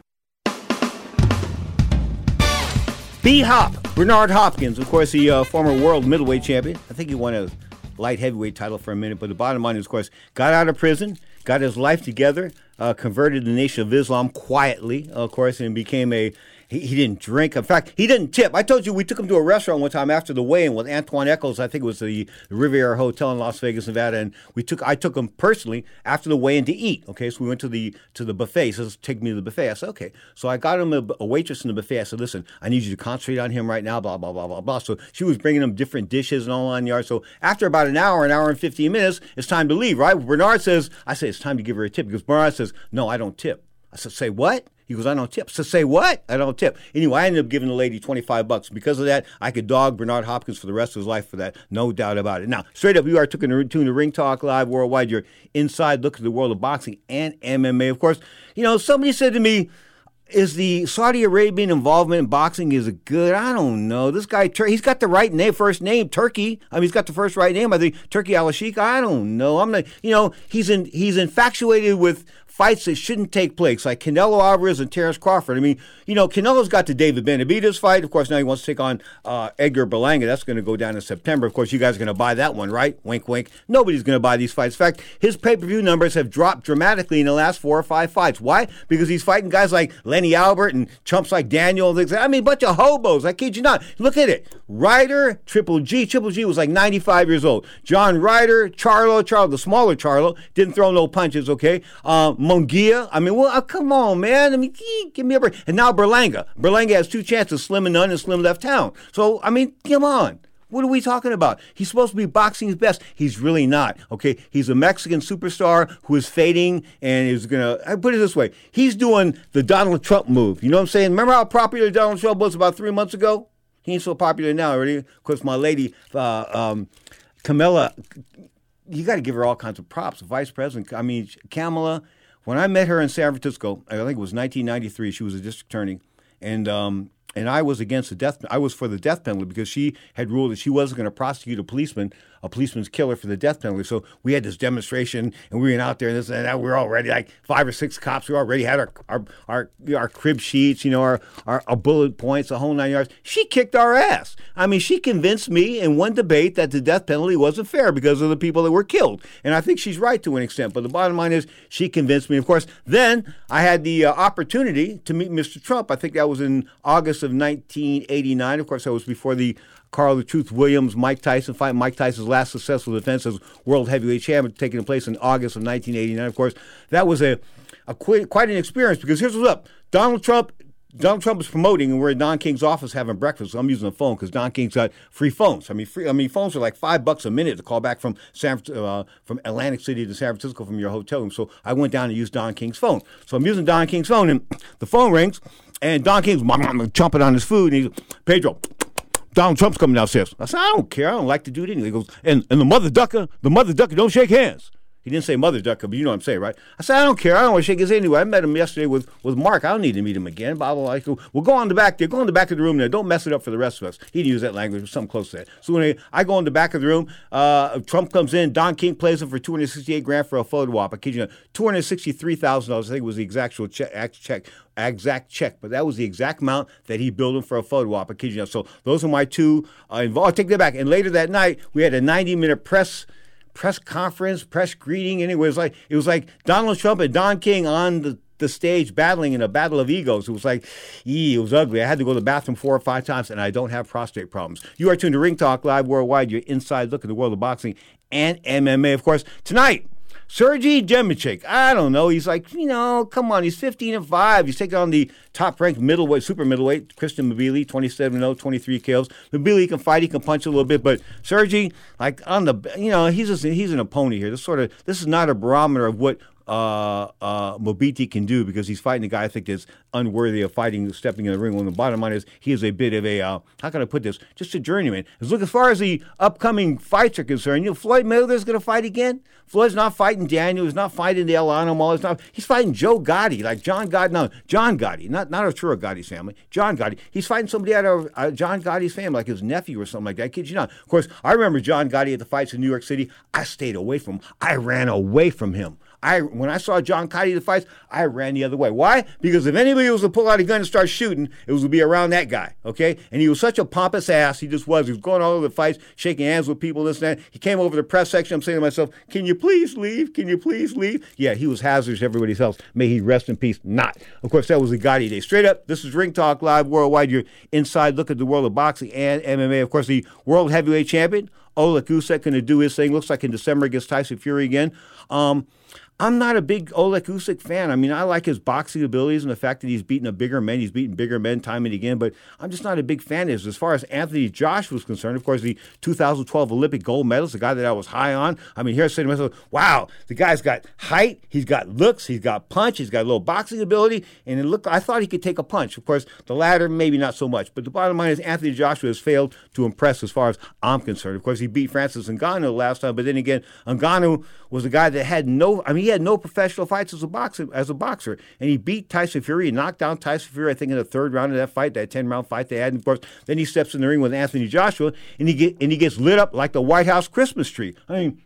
B-Hop, Bernard Hopkins, of course, the uh, former world middleweight champion. I think he won a light heavyweight title for a minute, but the bottom line is, of course, got out of prison, got his life together, uh, converted the Nation of Islam quietly, of course, and became a He, he didn't drink. In fact, he didn't tip. I told you we took him to a restaurant one time after the weigh-in with Antoine Echols. I think it was the, the Riviera Hotel in Las Vegas, Nevada, and we took. I took him personally after the weigh-in to eat. Okay, so we went to the to the buffet. He says, "Take me to the buffet." I said, "Okay." So I got him a, a waitress in the buffet. I said, "Listen, I need you to concentrate on him right now." Blah blah blah blah blah. So she was bringing him different dishes and all on the yard. So after about an hour, an hour and fifteen minutes, it's time to leave. Right? Bernard says, "I say it's time to give her a tip," because Bernard says, "No, I don't tip." I said, "Say what?" He goes, "I don't tip." So say what? I don't tip. Anyway, I ended up giving the lady twenty-five bucks. Because of that, I could dog Bernard Hopkins for the rest of his life for that. No doubt about it. Now, straight up, you are tuned to Ring Talk Live Worldwide, your inside look at the world of boxing and M M A. Of course, you know, somebody said to me, is the Saudi Arabian involvement in boxing, is it good? I don't know. This guy, he's got the right name, first name, Turkey. I mean, he's got the first right name. I think Turkey Al-Sheikh. I don't know. I'm not, you know, he's in, he's infatuated with fights that shouldn't take place, like Canelo Alvarez and Terence Crawford. I mean, you know, Canelo's got the David Benavidez fight. Of course, now he wants to take on uh, Edgar Berlanga. That's going to go down in September. Of course, you guys are going to buy that one, right? Wink, wink. Nobody's going to buy these fights. In fact, his pay-per-view numbers have dropped dramatically in the last four or five fights. Why? Because he's fighting guys like Lenny Albert and chumps like Daniel. I mean, a bunch of hobos. I kid you not. Look at it. Ryder, Triple G. Triple G was like ninety-five years old. John Ryder, Charlo, Charlo, the smaller Charlo, didn't throw no punches, okay? Um, Munguia. I mean, well, oh, come on, man. I mean, gee, give me a break. And now Berlanga. Berlanga has two chances, Slim and none, and Slim left town. So, I mean, come on. What are we talking about? He's supposed to be boxing's best. He's really not, okay? He's a Mexican superstar who is fading and is going to, I put it this way, he's doing the Donald Trump move. You know what I'm saying? Remember how popular Donald Trump was about three months ago? He ain't so popular now already. Of course, my lady, uh, um, Kamala, you got to give her all kinds of props. Vice President, I mean, Kamala, when I met her in San Francisco, I think it was nineteen ninety-three, she was a district attorney, and um, and I was against the death, I was for the death penalty because she had ruled that she wasn't going to prosecute a policeman, a policeman's killer for the death penalty. So we had this demonstration, and we went out there, and this and that. We were already like five or six cops. We already had our our our, our crib sheets, you know, our, our our bullet points, the whole nine yards. She kicked our ass. I mean, she convinced me in one debate that the death penalty wasn't fair because of the people that were killed, and I think she's right to an extent. But the bottom line is, she convinced me. Of course, then I had the uh, opportunity to meet Mister Trump. I think that was in August of nineteen eighty-nine. Of course, that was before the Carl the Truth Williams, Mike Tyson fight. Mike Tyson's last successful defense as world heavyweight champion, taking place in August of nineteen eighty-nine. Of course, that was a, a quite, quite an experience because here's what's up. Donald Trump Donald Trump is promoting, and we're at Don King's office having breakfast. So I'm using a phone because Don King's got free phones. I mean, free. I mean, phones are like five bucks a minute to call back from San uh, from Atlantic City to San Francisco from your hotel room. So I went down and used Don King's phone. So I'm using Don King's phone, and the phone rings, and Don King's chomping on his food, and he's Pedro. Donald Trump's coming downstairs. I said, I don't care. I don't like to do it anyway. He goes, and, and the mother ducker, the mother ducker don't shake hands. He didn't say mother ducker, but you know what I'm saying, right? I said, I don't care. I don't want to shake his hand anyway. I met him yesterday with, with Mark. I don't need to meet him again. Blah, blah, blah. We'll go on the back there. Go in the back of the room there. Don't mess it up for the rest of us. He didn't use that language. It was something close to that. So when I, I go in the back of the room, uh, Trump comes in. Don King plays him for two hundred sixty-eight grand for a photo op. I kid you not, two hundred sixty-three thousand dollars. I think it was the exact check, check, exact check, but that was the exact amount that he billed him for a photo op. I kid you not. So those are my two uh, involved. I'll take that back. And later that night, we had a ninety-minute press press conference, press greeting, and it was like it was like Donald Trump and Don King on the the stage battling in a battle of egos. It was like, ee, it was ugly. I had to go to the bathroom four or five times, and I don't have prostate problems. You are tuned to Ring Talk Live Worldwide, your inside look at the world of boxing and M M A. Of course, tonight, Sergey Demchik. I don't know. He's like, you know, come on. He's fifteen and five. He's taking on the top-ranked middleweight, super middleweight, Christian Mbili, twenty-seven and oh, twenty-three kills. Mbili can fight. He can punch a little bit. But Sergey, like on the, you know, he's just, he's an opponent here. This sort of, this is not a barometer of what uh, uh, Mbili can do, because he's fighting a guy I think that's unworthy of fighting, stepping in the ring. When the bottom line is, he is a bit of a, uh, how can I put this, just a journeyman. As look, as far as the upcoming fights are concerned, you know, Floyd Mayweather's going to fight again. Floyd's not fighting Daniel. He's not fighting the El Animal. He's not. He's fighting Joe Gotti, like John Gotti. No, John Gotti, not not Arturo Gotti's family. John Gotti. He's fighting somebody out of uh, John Gotti's family, like his nephew or something like that. I kid you not. Of course, I remember John Gotti at the fights in New York City. I stayed away from him. I ran away from him. I, when I saw John Gotti at the fights, I ran the other way. Why? Because if anybody was to pull out a gun and start shooting, it was to be around that guy, okay? And he was such a pompous ass. He just was. He was going all over the fights, shaking hands with people, this and that. He came over to the press section. I'm saying to myself, can you please leave? Can you please leave? Yeah, he was hazardous to everybody else. May he rest in peace. Not. Of course, that was the Gotti day. Straight up, this is Ring Talk Live Worldwide, your inside look at the world of boxing and M M A. Of course, the world heavyweight champion, Oleg Usyk, going to do his thing. Looks like in December against Tyson Fury again. Um... I'm not a big Oleg Usyk fan. I mean, I like his boxing abilities and the fact that he's beaten a bigger men. He's beaten bigger men time and again, but I'm just not a big fan of his. As far as Anthony Joshua was concerned, of course, the two thousand twelve Olympic gold medalist, the guy that I was high on. I mean, here I say to myself, wow, the guy's got height, he's got looks, he's got punch, he's got a little boxing ability, and it looked, I thought he could take a punch. Of course, the latter, maybe not so much. But the bottom line is Anthony Joshua has failed to impress as far as I'm concerned. Of course, he beat Francis Ngannou last time, but then again, Ngannou was a guy that had no, I mean, he had no professional fights as a boxer, as a boxer, and he beat Tyson Fury. He knocked down Tyson Fury, I think, in the third round of that fight, that ten-round fight they had. And of course, then he steps in the ring with Anthony Joshua, and he get and he gets lit up like the White House Christmas tree. I mean,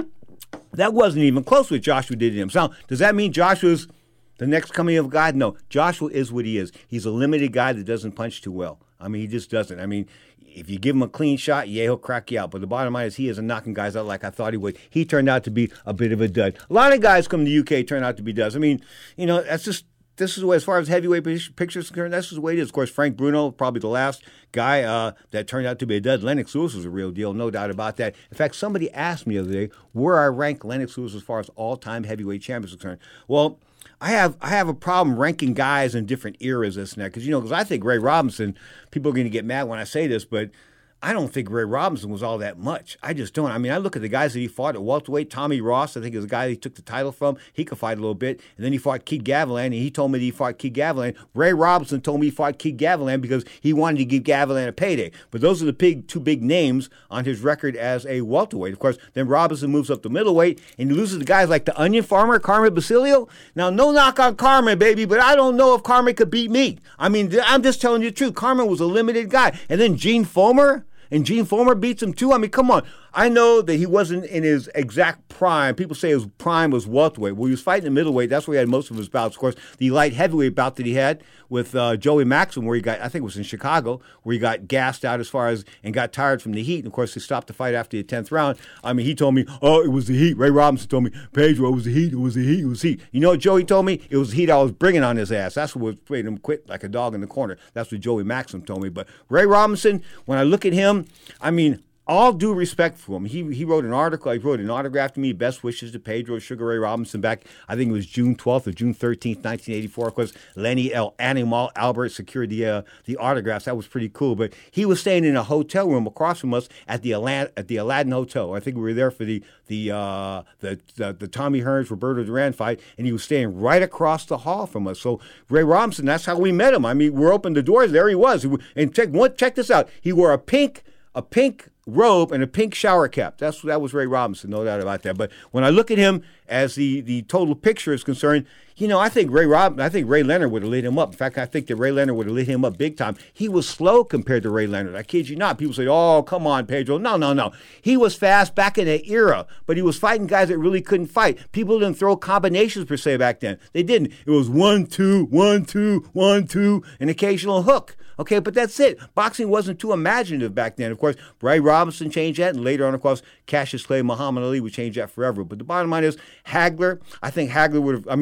that wasn't even close what Joshua did to him. So, does that mean Joshua's the next coming of God? No, Joshua is what he is. He's a limited guy that doesn't punch too well. I mean, he just doesn't. I mean, if you give him a clean shot, yeah, he'll crack you out. But the bottom line is he isn't knocking guys out like I thought he would. He turned out to be a bit of a dud. A lot of guys come to the U K turn out to be duds. I mean, you know, that's just, this is the way, as far as heavyweight pictures concerned, that's just the way it is. Of course, Frank Bruno, probably the last guy uh, that turned out to be a dud. Lennox Lewis was a real deal, no doubt about that. In fact, somebody asked me the other day where I rank Lennox Lewis as far as all-time heavyweight champions concerned. Well, I have I have a problem ranking guys in different eras, this and that, because, you know, because I think Ray Robinson, people are going to get mad when I say this, but I don't think Ray Robinson was all that much. I just don't. I mean, I look at the guys that he fought at welterweight. Tommy Ross, I think, is the guy he took the title from. He could fight a little bit. And then he fought Keith Gavilan, and he told me that he fought Keith Gavilan. Ray Robinson told me he fought Keith Gavilan because he wanted to give Gavilan a payday. But those are the big, two big names on his record as a welterweight. Of course, then Robinson moves up to middleweight, and he loses to guys like the Onion Farmer, Carmen Basilio. Now, no knock on Carmen, baby, but I don't know if Carmen could beat me. I mean, I'm just telling you the truth. Carmen was a limited guy. And then Gene Fomer. And Gene Fomer beats him too. I mean, come on. I know that he wasn't in his exact prime. People say his prime was welterweight. Well, he was fighting in middleweight. That's where he had most of his bouts. Of course, the light heavyweight bout that he had with uh, Joey Maxim, where he got, I think it was in Chicago, where he got gassed out as far as, and got tired from the heat. And of course, he stopped the fight after the tenth round. I mean, he told me, oh, it was the heat. Ray Robinson told me, Pedro, it was the heat. It was the heat. It was the heat. You know what Joey told me? It was the heat I was bringing on his ass. That's what made him quit like a dog in the corner. That's what Joey Maxim told me. But Ray Robinson, when I look at him, I mean, all due respect for him. He he wrote an article. He wrote an autograph to me. Best wishes to Pedro Sugar Ray Robinson back, I think it was June twelfth or June thirteenth, nineteen eighty-four. Of course, Lenny El Animal Albert secured the uh, the autographs. That was pretty cool. But he was staying in a hotel room across from us at the Aladdin, at the Aladdin Hotel. I think we were there for the the uh, the, the the Tommy Hearns Roberto Duran fight, and he was staying right across the hall from us. So Ray Robinson, that's how we met him. I mean, we opened the doors. There he was. And check one, check this out. He wore a pink a pink robe and a pink shower cap. That's that was Ray Robinson, no doubt about that. But when I look at him as the, the total picture is concerned, you know, I think Ray Rob, I think Ray Leonard would have lit him up. In fact, I think that Ray Leonard would have lit him up big time. He was slow compared to Ray Leonard. I kid you not. People say, "Oh, come on, Pedro." No, no, no. He was fast back in that era, but he was fighting guys that really couldn't fight. People didn't throw combinations per se back then. They didn't. It was one, two, one, two, one, two, an occasional hook. Okay, but that's it. Boxing wasn't too imaginative back then. Of course, Ray Robinson changed that, and later on, of course, Cassius Clay, Muhammad Ali would change that forever. But the bottom line is, Hagler, I think Hagler would have, I mean, the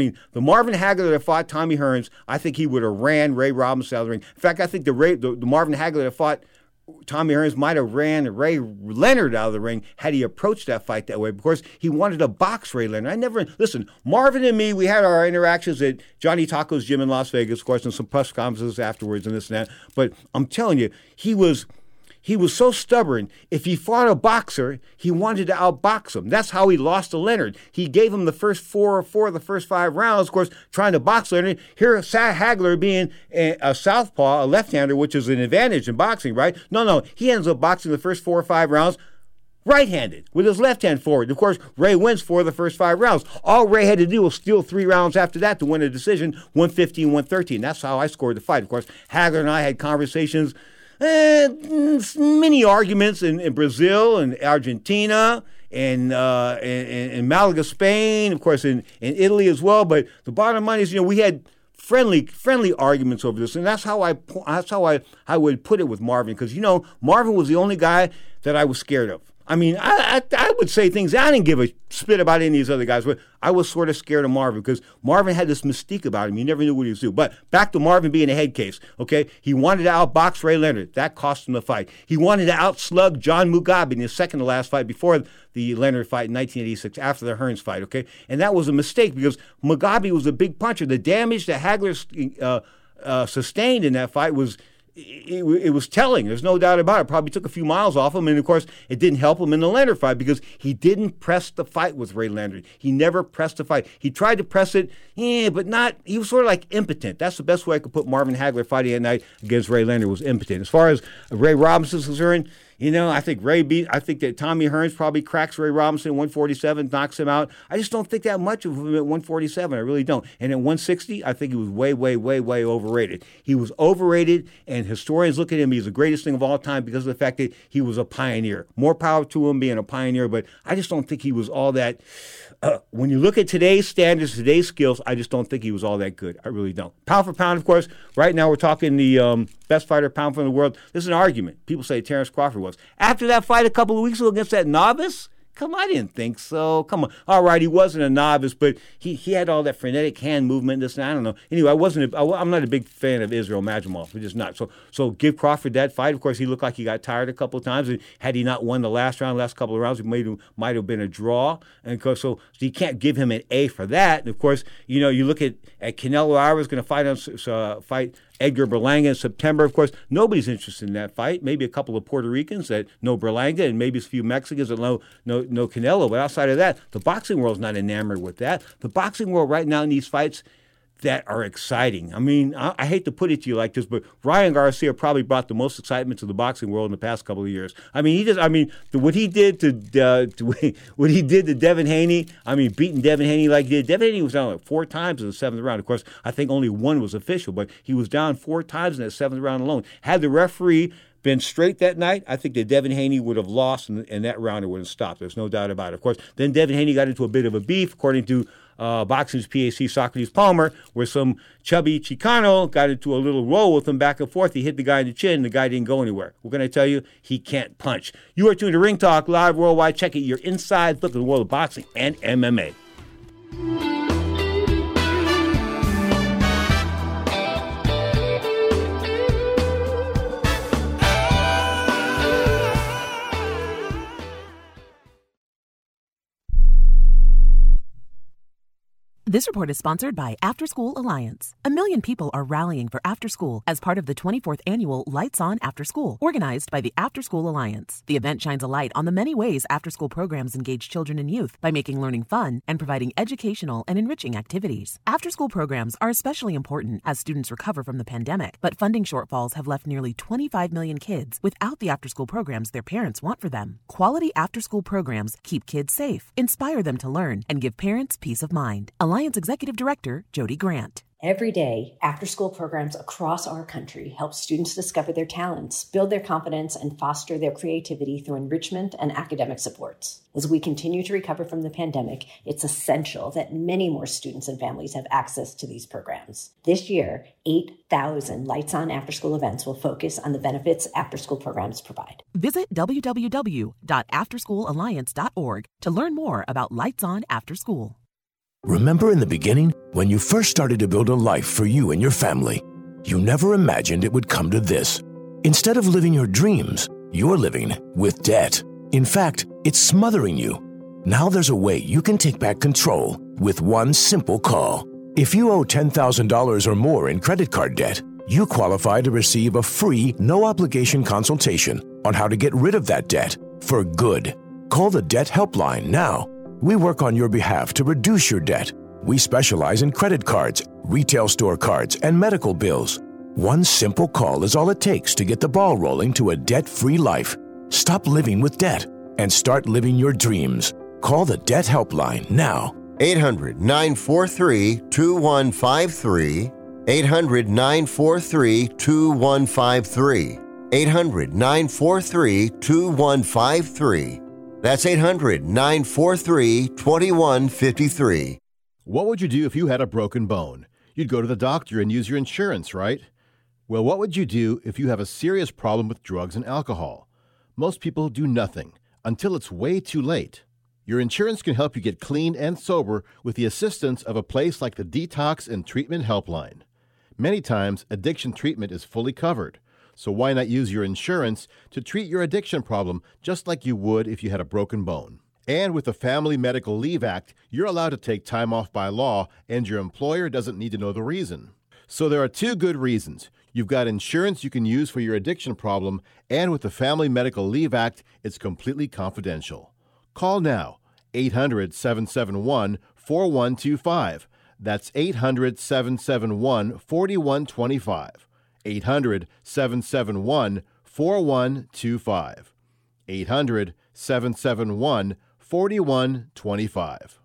Marvin Hagler that fought Tommy Hearns, I think he would have ran Ray Robinson out of the ring. In fact, I think the, Ray, the, the Marvin Hagler that fought Tommy Hearns might have ran Ray Leonard out of the ring had he approached that fight that way. Of course, he wanted to box Ray Leonard. I never, listen, Marvin and me, we had our interactions at Johnny Taco's gym in Las Vegas, of course, and some press conferences afterwards and this and that. But I'm telling you, he was... He was so stubborn. If he fought a boxer, he wanted to outbox him. That's how he lost to Leonard. He gave him the first four or four of the first five rounds, of course, trying to box Leonard. Here, Hagler being a, a southpaw, a left-hander, which is an advantage in boxing, right? No, no. He ends up boxing the first four or five rounds right-handed with his left hand forward. Of course, Ray wins four of the first five rounds. All Ray had to do was steal three rounds after that to win a decision, one fifteen, one thirteen. That's how I scored the fight. Of course, Hagler and I had conversations, Uh, many arguments in, in Brazil and Argentina and, uh, in, in Malaga, Spain, of course, in, in Italy as well. But the bottom line is, you know, we had friendly friendly arguments over this, and that's how I that's how I, I would put it with Marvin, because, you know, Marvin was the only guy that I was scared of. I mean, I, I I would say things. I didn't give a spit about any of these other guys, but I was sort of scared of Marvin because Marvin had this mystique about him. You never knew what he was doing. But back to Marvin being a head case, okay? He wanted to outbox Ray Leonard. That cost him the fight. He wanted to outslug John Mugabe in his second to last fight before the Leonard fight in nineteen eighty-six, after the Hearns fight, okay? And that was a mistake because Mugabe was a big puncher. The damage that Hagler uh, uh, sustained in that fight was... It, it was telling. There's no doubt about it. Probably took a few miles off him, and of course, it didn't help him in the Leonard fight because he didn't press the fight with Ray Leonard. He never pressed the fight. He tried to press it, yeah, but not. He was sort of like impotent. That's the best way I could put Marvin Hagler fighting at night against Ray Leonard, was impotent. As far as Ray Robinson is concerned, you know, I think Ray beat. I think that Tommy Hearns probably cracks Ray Robinson at one forty-seven, knocks him out. I just don't think that much of him at one forty-seven. I really don't. And at one sixty, I think he was way, way, way, way overrated. He was overrated, and historians look at him. He's the greatest thing of all time because of the fact that he was a pioneer. More power to him being a pioneer, but I just don't think he was all that. Uh, when you look at today's standards, today's skills, I just don't think he was all that good. I really don't. Pound for pound, of course, right now we're talking the um, best fighter pound for pound in the world. This is an argument. People say Terrence Crawford was. After that fight a couple of weeks ago against that novice, come on, I didn't think so. Come on. All right, he wasn't a novice, but he, he had all that frenetic hand movement, this and I don't know. Anyway, I wasn't. A, I, I'm not a big fan of Israel Majimov. We're just not. So so give Crawford that fight. Of course, he looked like he got tired a couple of times. And had he not won the last round, last couple of rounds, it might have, might have been a draw. And of course, so, so you can't give him an A for that. And of course, you know, you look at, at Canelo Alvarez going to fight on uh, fight. Edgar Berlanga in September. Of course, nobody's interested in that fight. Maybe a couple of Puerto Ricans that know Berlanga, and maybe a few Mexicans that know, know, know Canelo. But outside of that, the boxing world's not enamored with that. The boxing world right now needs fights that are exciting. I mean, I, I hate to put it to you like this, but Ryan Garcia probably brought the most excitement to the boxing world in the past couple of years. I mean, he just, I mean, the, what he did to, uh, to what he did to Devin Haney. I mean, beating Devin Haney like he did. Devin Haney was down like four times in the seventh round. Of course, I think only one was official, but he was down four times in that seventh round alone. Had the referee been straight that night, I think that Devin Haney would have lost, and, and that round would have stopped. There's no doubt about it. Of course, then Devin Haney got into a bit of a beef, according to Uh, boxing's P A C, Socrates Palmer, where some chubby Chicano got into a little roll with him back and forth. He hit the guy in the chin, and the guy didn't go anywhere. We're going to tell you, he can't punch. You are tuned to Ring Talk Live Worldwide. Check it, your inside look at the world of boxing and M M A. This report is sponsored by After School Alliance. A million people are rallying for after school as part of the twenty-fourth annual Lights On After School, organized by the After School Alliance. The event shines a light on the many ways after-school programs engage children and youth by making learning fun and providing educational and enriching activities. After-school programs are especially important as students recover from the pandemic, but funding shortfalls have left nearly twenty-five million kids without the after-school programs their parents want for them. Quality after-school programs keep kids safe, inspire them to learn, and give parents peace of mind. Alliance Executive Director Jody Grant. Every day, after-school programs across our country help students discover their talents, build their confidence, and foster their creativity through enrichment and academic supports. As we continue to recover from the pandemic, it's essential that many more students and families have access to these programs. This year, eight thousand Lights On after-school events will focus on the benefits after-school programs provide. Visit w w w dot after school alliance dot org to learn more about Lights On After School. Remember in the beginning, when you first started to build a life for you and your family, you never imagined it would come to this. Instead of living your dreams, you're living with debt. In fact, it's smothering you. Now there's a way you can take back control with one simple call. If you owe ten thousand dollars or more in credit card debt, you qualify to receive a free, no-obligation consultation on how to get rid of that debt for good. Call the Debt Helpline now. We work on your behalf to reduce your debt. We specialize in credit cards, retail store cards, and medical bills. One simple call is all it takes to get the ball rolling to a debt-free life. Stop living with debt and start living your dreams. Call the Debt Helpline now. eight hundred, nine four three, two one five three. eight hundred, nine four three, two one five three. eight hundred, nine four three, two one five three. That's eight hundred, nine four three, two one five three. What would you do if you had a broken bone? You'd go to the doctor and use your insurance, right? Well, what would you do if you have a serious problem with drugs and alcohol? Most people do nothing until it's way too late. Your insurance can help you get clean and sober with the assistance of a place like the Detox and Treatment Helpline. Many times, addiction treatment is fully covered. So why not use your insurance to treat your addiction problem just like you would if you had a broken bone? And with the Family Medical Leave Act, you're allowed to take time off by law, and your employer doesn't need to know the reason. So there are two good reasons. You've got insurance you can use for your addiction problem, and with the Family Medical Leave Act, it's completely confidential. Call now, eight hundred, seven seven one, four one two five. That's eight hundred, seven seven one, four one two five. eight hundred, seven seven one, four one two five. eight hundred, seven seven one, four one two five.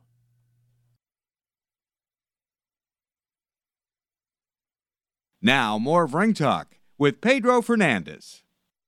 Now, more of Ring Talk with Pedro Fernandez.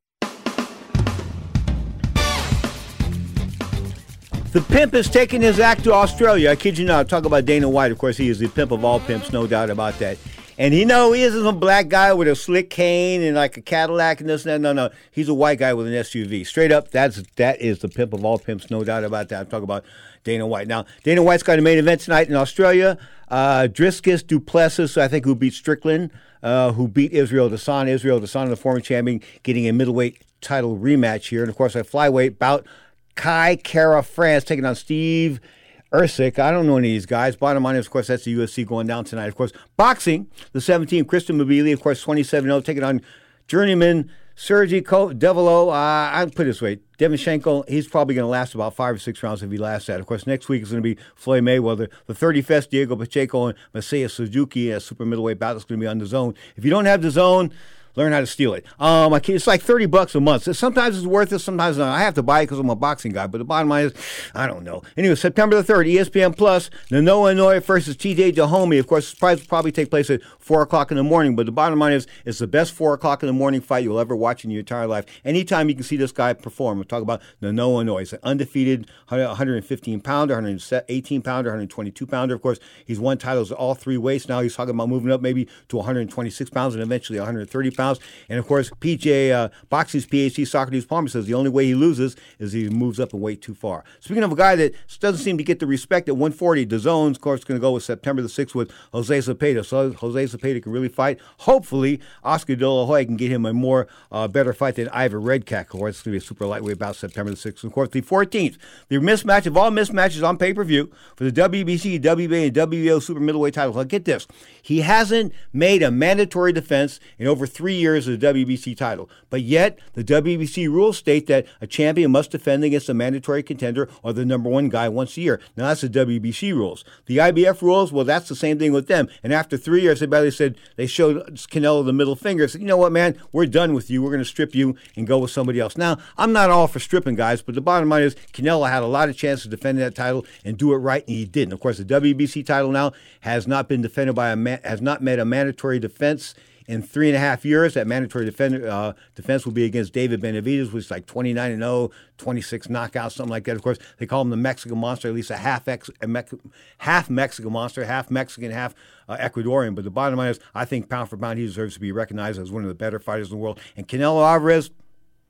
The pimp is taking his act to Australia. I kid you not. Talk about Dana White. Of course, he is the pimp of all pimps, no doubt about that. And you know, he isn't a black guy with a slick cane and like a Cadillac and this and that. No, no. He's a white guy with an S U V. Straight up, that's that is the pimp of all pimps, no doubt about that. I'm talking about Dana White. Now, Dana White's got a main event tonight in Australia. Uh, Dricus du Plessis, I think, who beat Strickland, uh, who beat Israel Adesanya. Israel Adesanya, the former champion, getting a middleweight title rematch here. And, of course, a flyweight bout, Kai Kara France taking on Steve Ercik. I don't know any of these guys. Bottom line is, of course, that's the U F C going down tonight. Of course, boxing, the seventeenth, Kristen Mabili, of course, twenty-seven oh, taking on journeyman Sergey Devilo. Uh, I'll put it this way. Devinchenko, he's probably going to last about five or six rounds if he lasts that. Of course, next week is going to be Floyd Mayweather. The thirty-first, Diego Pacheco and Masaya Suzuki, a super middleweight battle is going to be on the zone. If you don't have the zone, learn how to steal it. Um, it's like thirty bucks a month. Sometimes it's worth it, sometimes not. I have to buy it because I'm a boxing guy, but the bottom line is, I don't know. Anyway, September the third, E S P N Plus, Noah Inoue versus T J Dahomey. Of course, the fight will probably take place at four o'clock in the morning, but the bottom line is, it's the best four o'clock in the morning fight you'll ever watch in your entire life. Anytime you can see this guy perform. We'll talk about Noah Inoue. He's an undefeated one hundred fifteen pounder, one hundred eighteen pounder, one hundred twenty-two pounder. Of course, he's won titles at all three weights. Now he's talking about moving up maybe to one hundred twenty-six pounds and eventually one hundred thirty pounds. And of course, P J uh, Boxing's P H D Socrates Palmer says the only way he loses is he moves up in weight too far. Speaking of a guy that doesn't seem to get the respect at one forty, DAZN's, of course, going to go with September the sixth with Jose Zepeda. So Jose Zepeda can really fight. Hopefully, Oscar De La Hoya can get him a more uh, better fight than Ivor Redkach. Of course, it's going to be a super lightweight bout September the sixth. And of course, the fourteenth, the mismatch of all mismatches on pay-per-view for the W B C, W B A, and W B O super middleweight titles. Now, get this. He hasn't made a mandatory defense in over three years of the W B C title. But yet, the W B C rules state that a champion must defend against a mandatory contender or the number one guy once a year. Now, that's the W B C rules. The I B F rules, well, that's the same thing with them. And after three years, they basically said, they showed Canelo the middle finger. Said, you know what, man, we're done with you. We're going to strip you and go with somebody else. Now, I'm not all for stripping guys, but the bottom line is Canelo had a lot of chances to defend that title and do it right, and he didn't. Of course, the W B C title now has not been defended by a man, has not met a mandatory defense in three and a half years. That mandatory defender, uh, defense will be against David Benavidez, which is like twenty-nine and oh, twenty-six knockouts, something like that. Of course, they call him the Mexican Monster, at least a half ex, a Me- half Mexican Monster, half Mexican, half uh, Ecuadorian. But the bottom line is, I think pound for pound, he deserves to be recognized as one of the better fighters in the world. And Canelo Alvarez,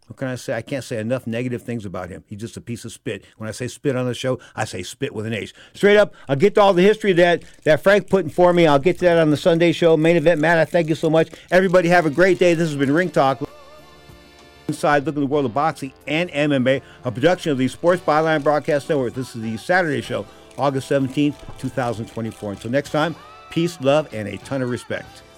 What can I say? I can't say enough negative things about him. He's just a piece of spit. When I say spit on the show, I say spit with an H. Straight up, I'll get to all the history that, that Frank put in for me. I'll get to that on the Sunday show. Main event, Matt, I thank you so much. Everybody have a great day. This has been Ring Talk. Inside, look at the world of boxing and M M A, a production of the Sports Byline Broadcast Network. This is the Saturday show, August seventeenth, twenty twenty-four. Until next time, peace, love, and a ton of respect.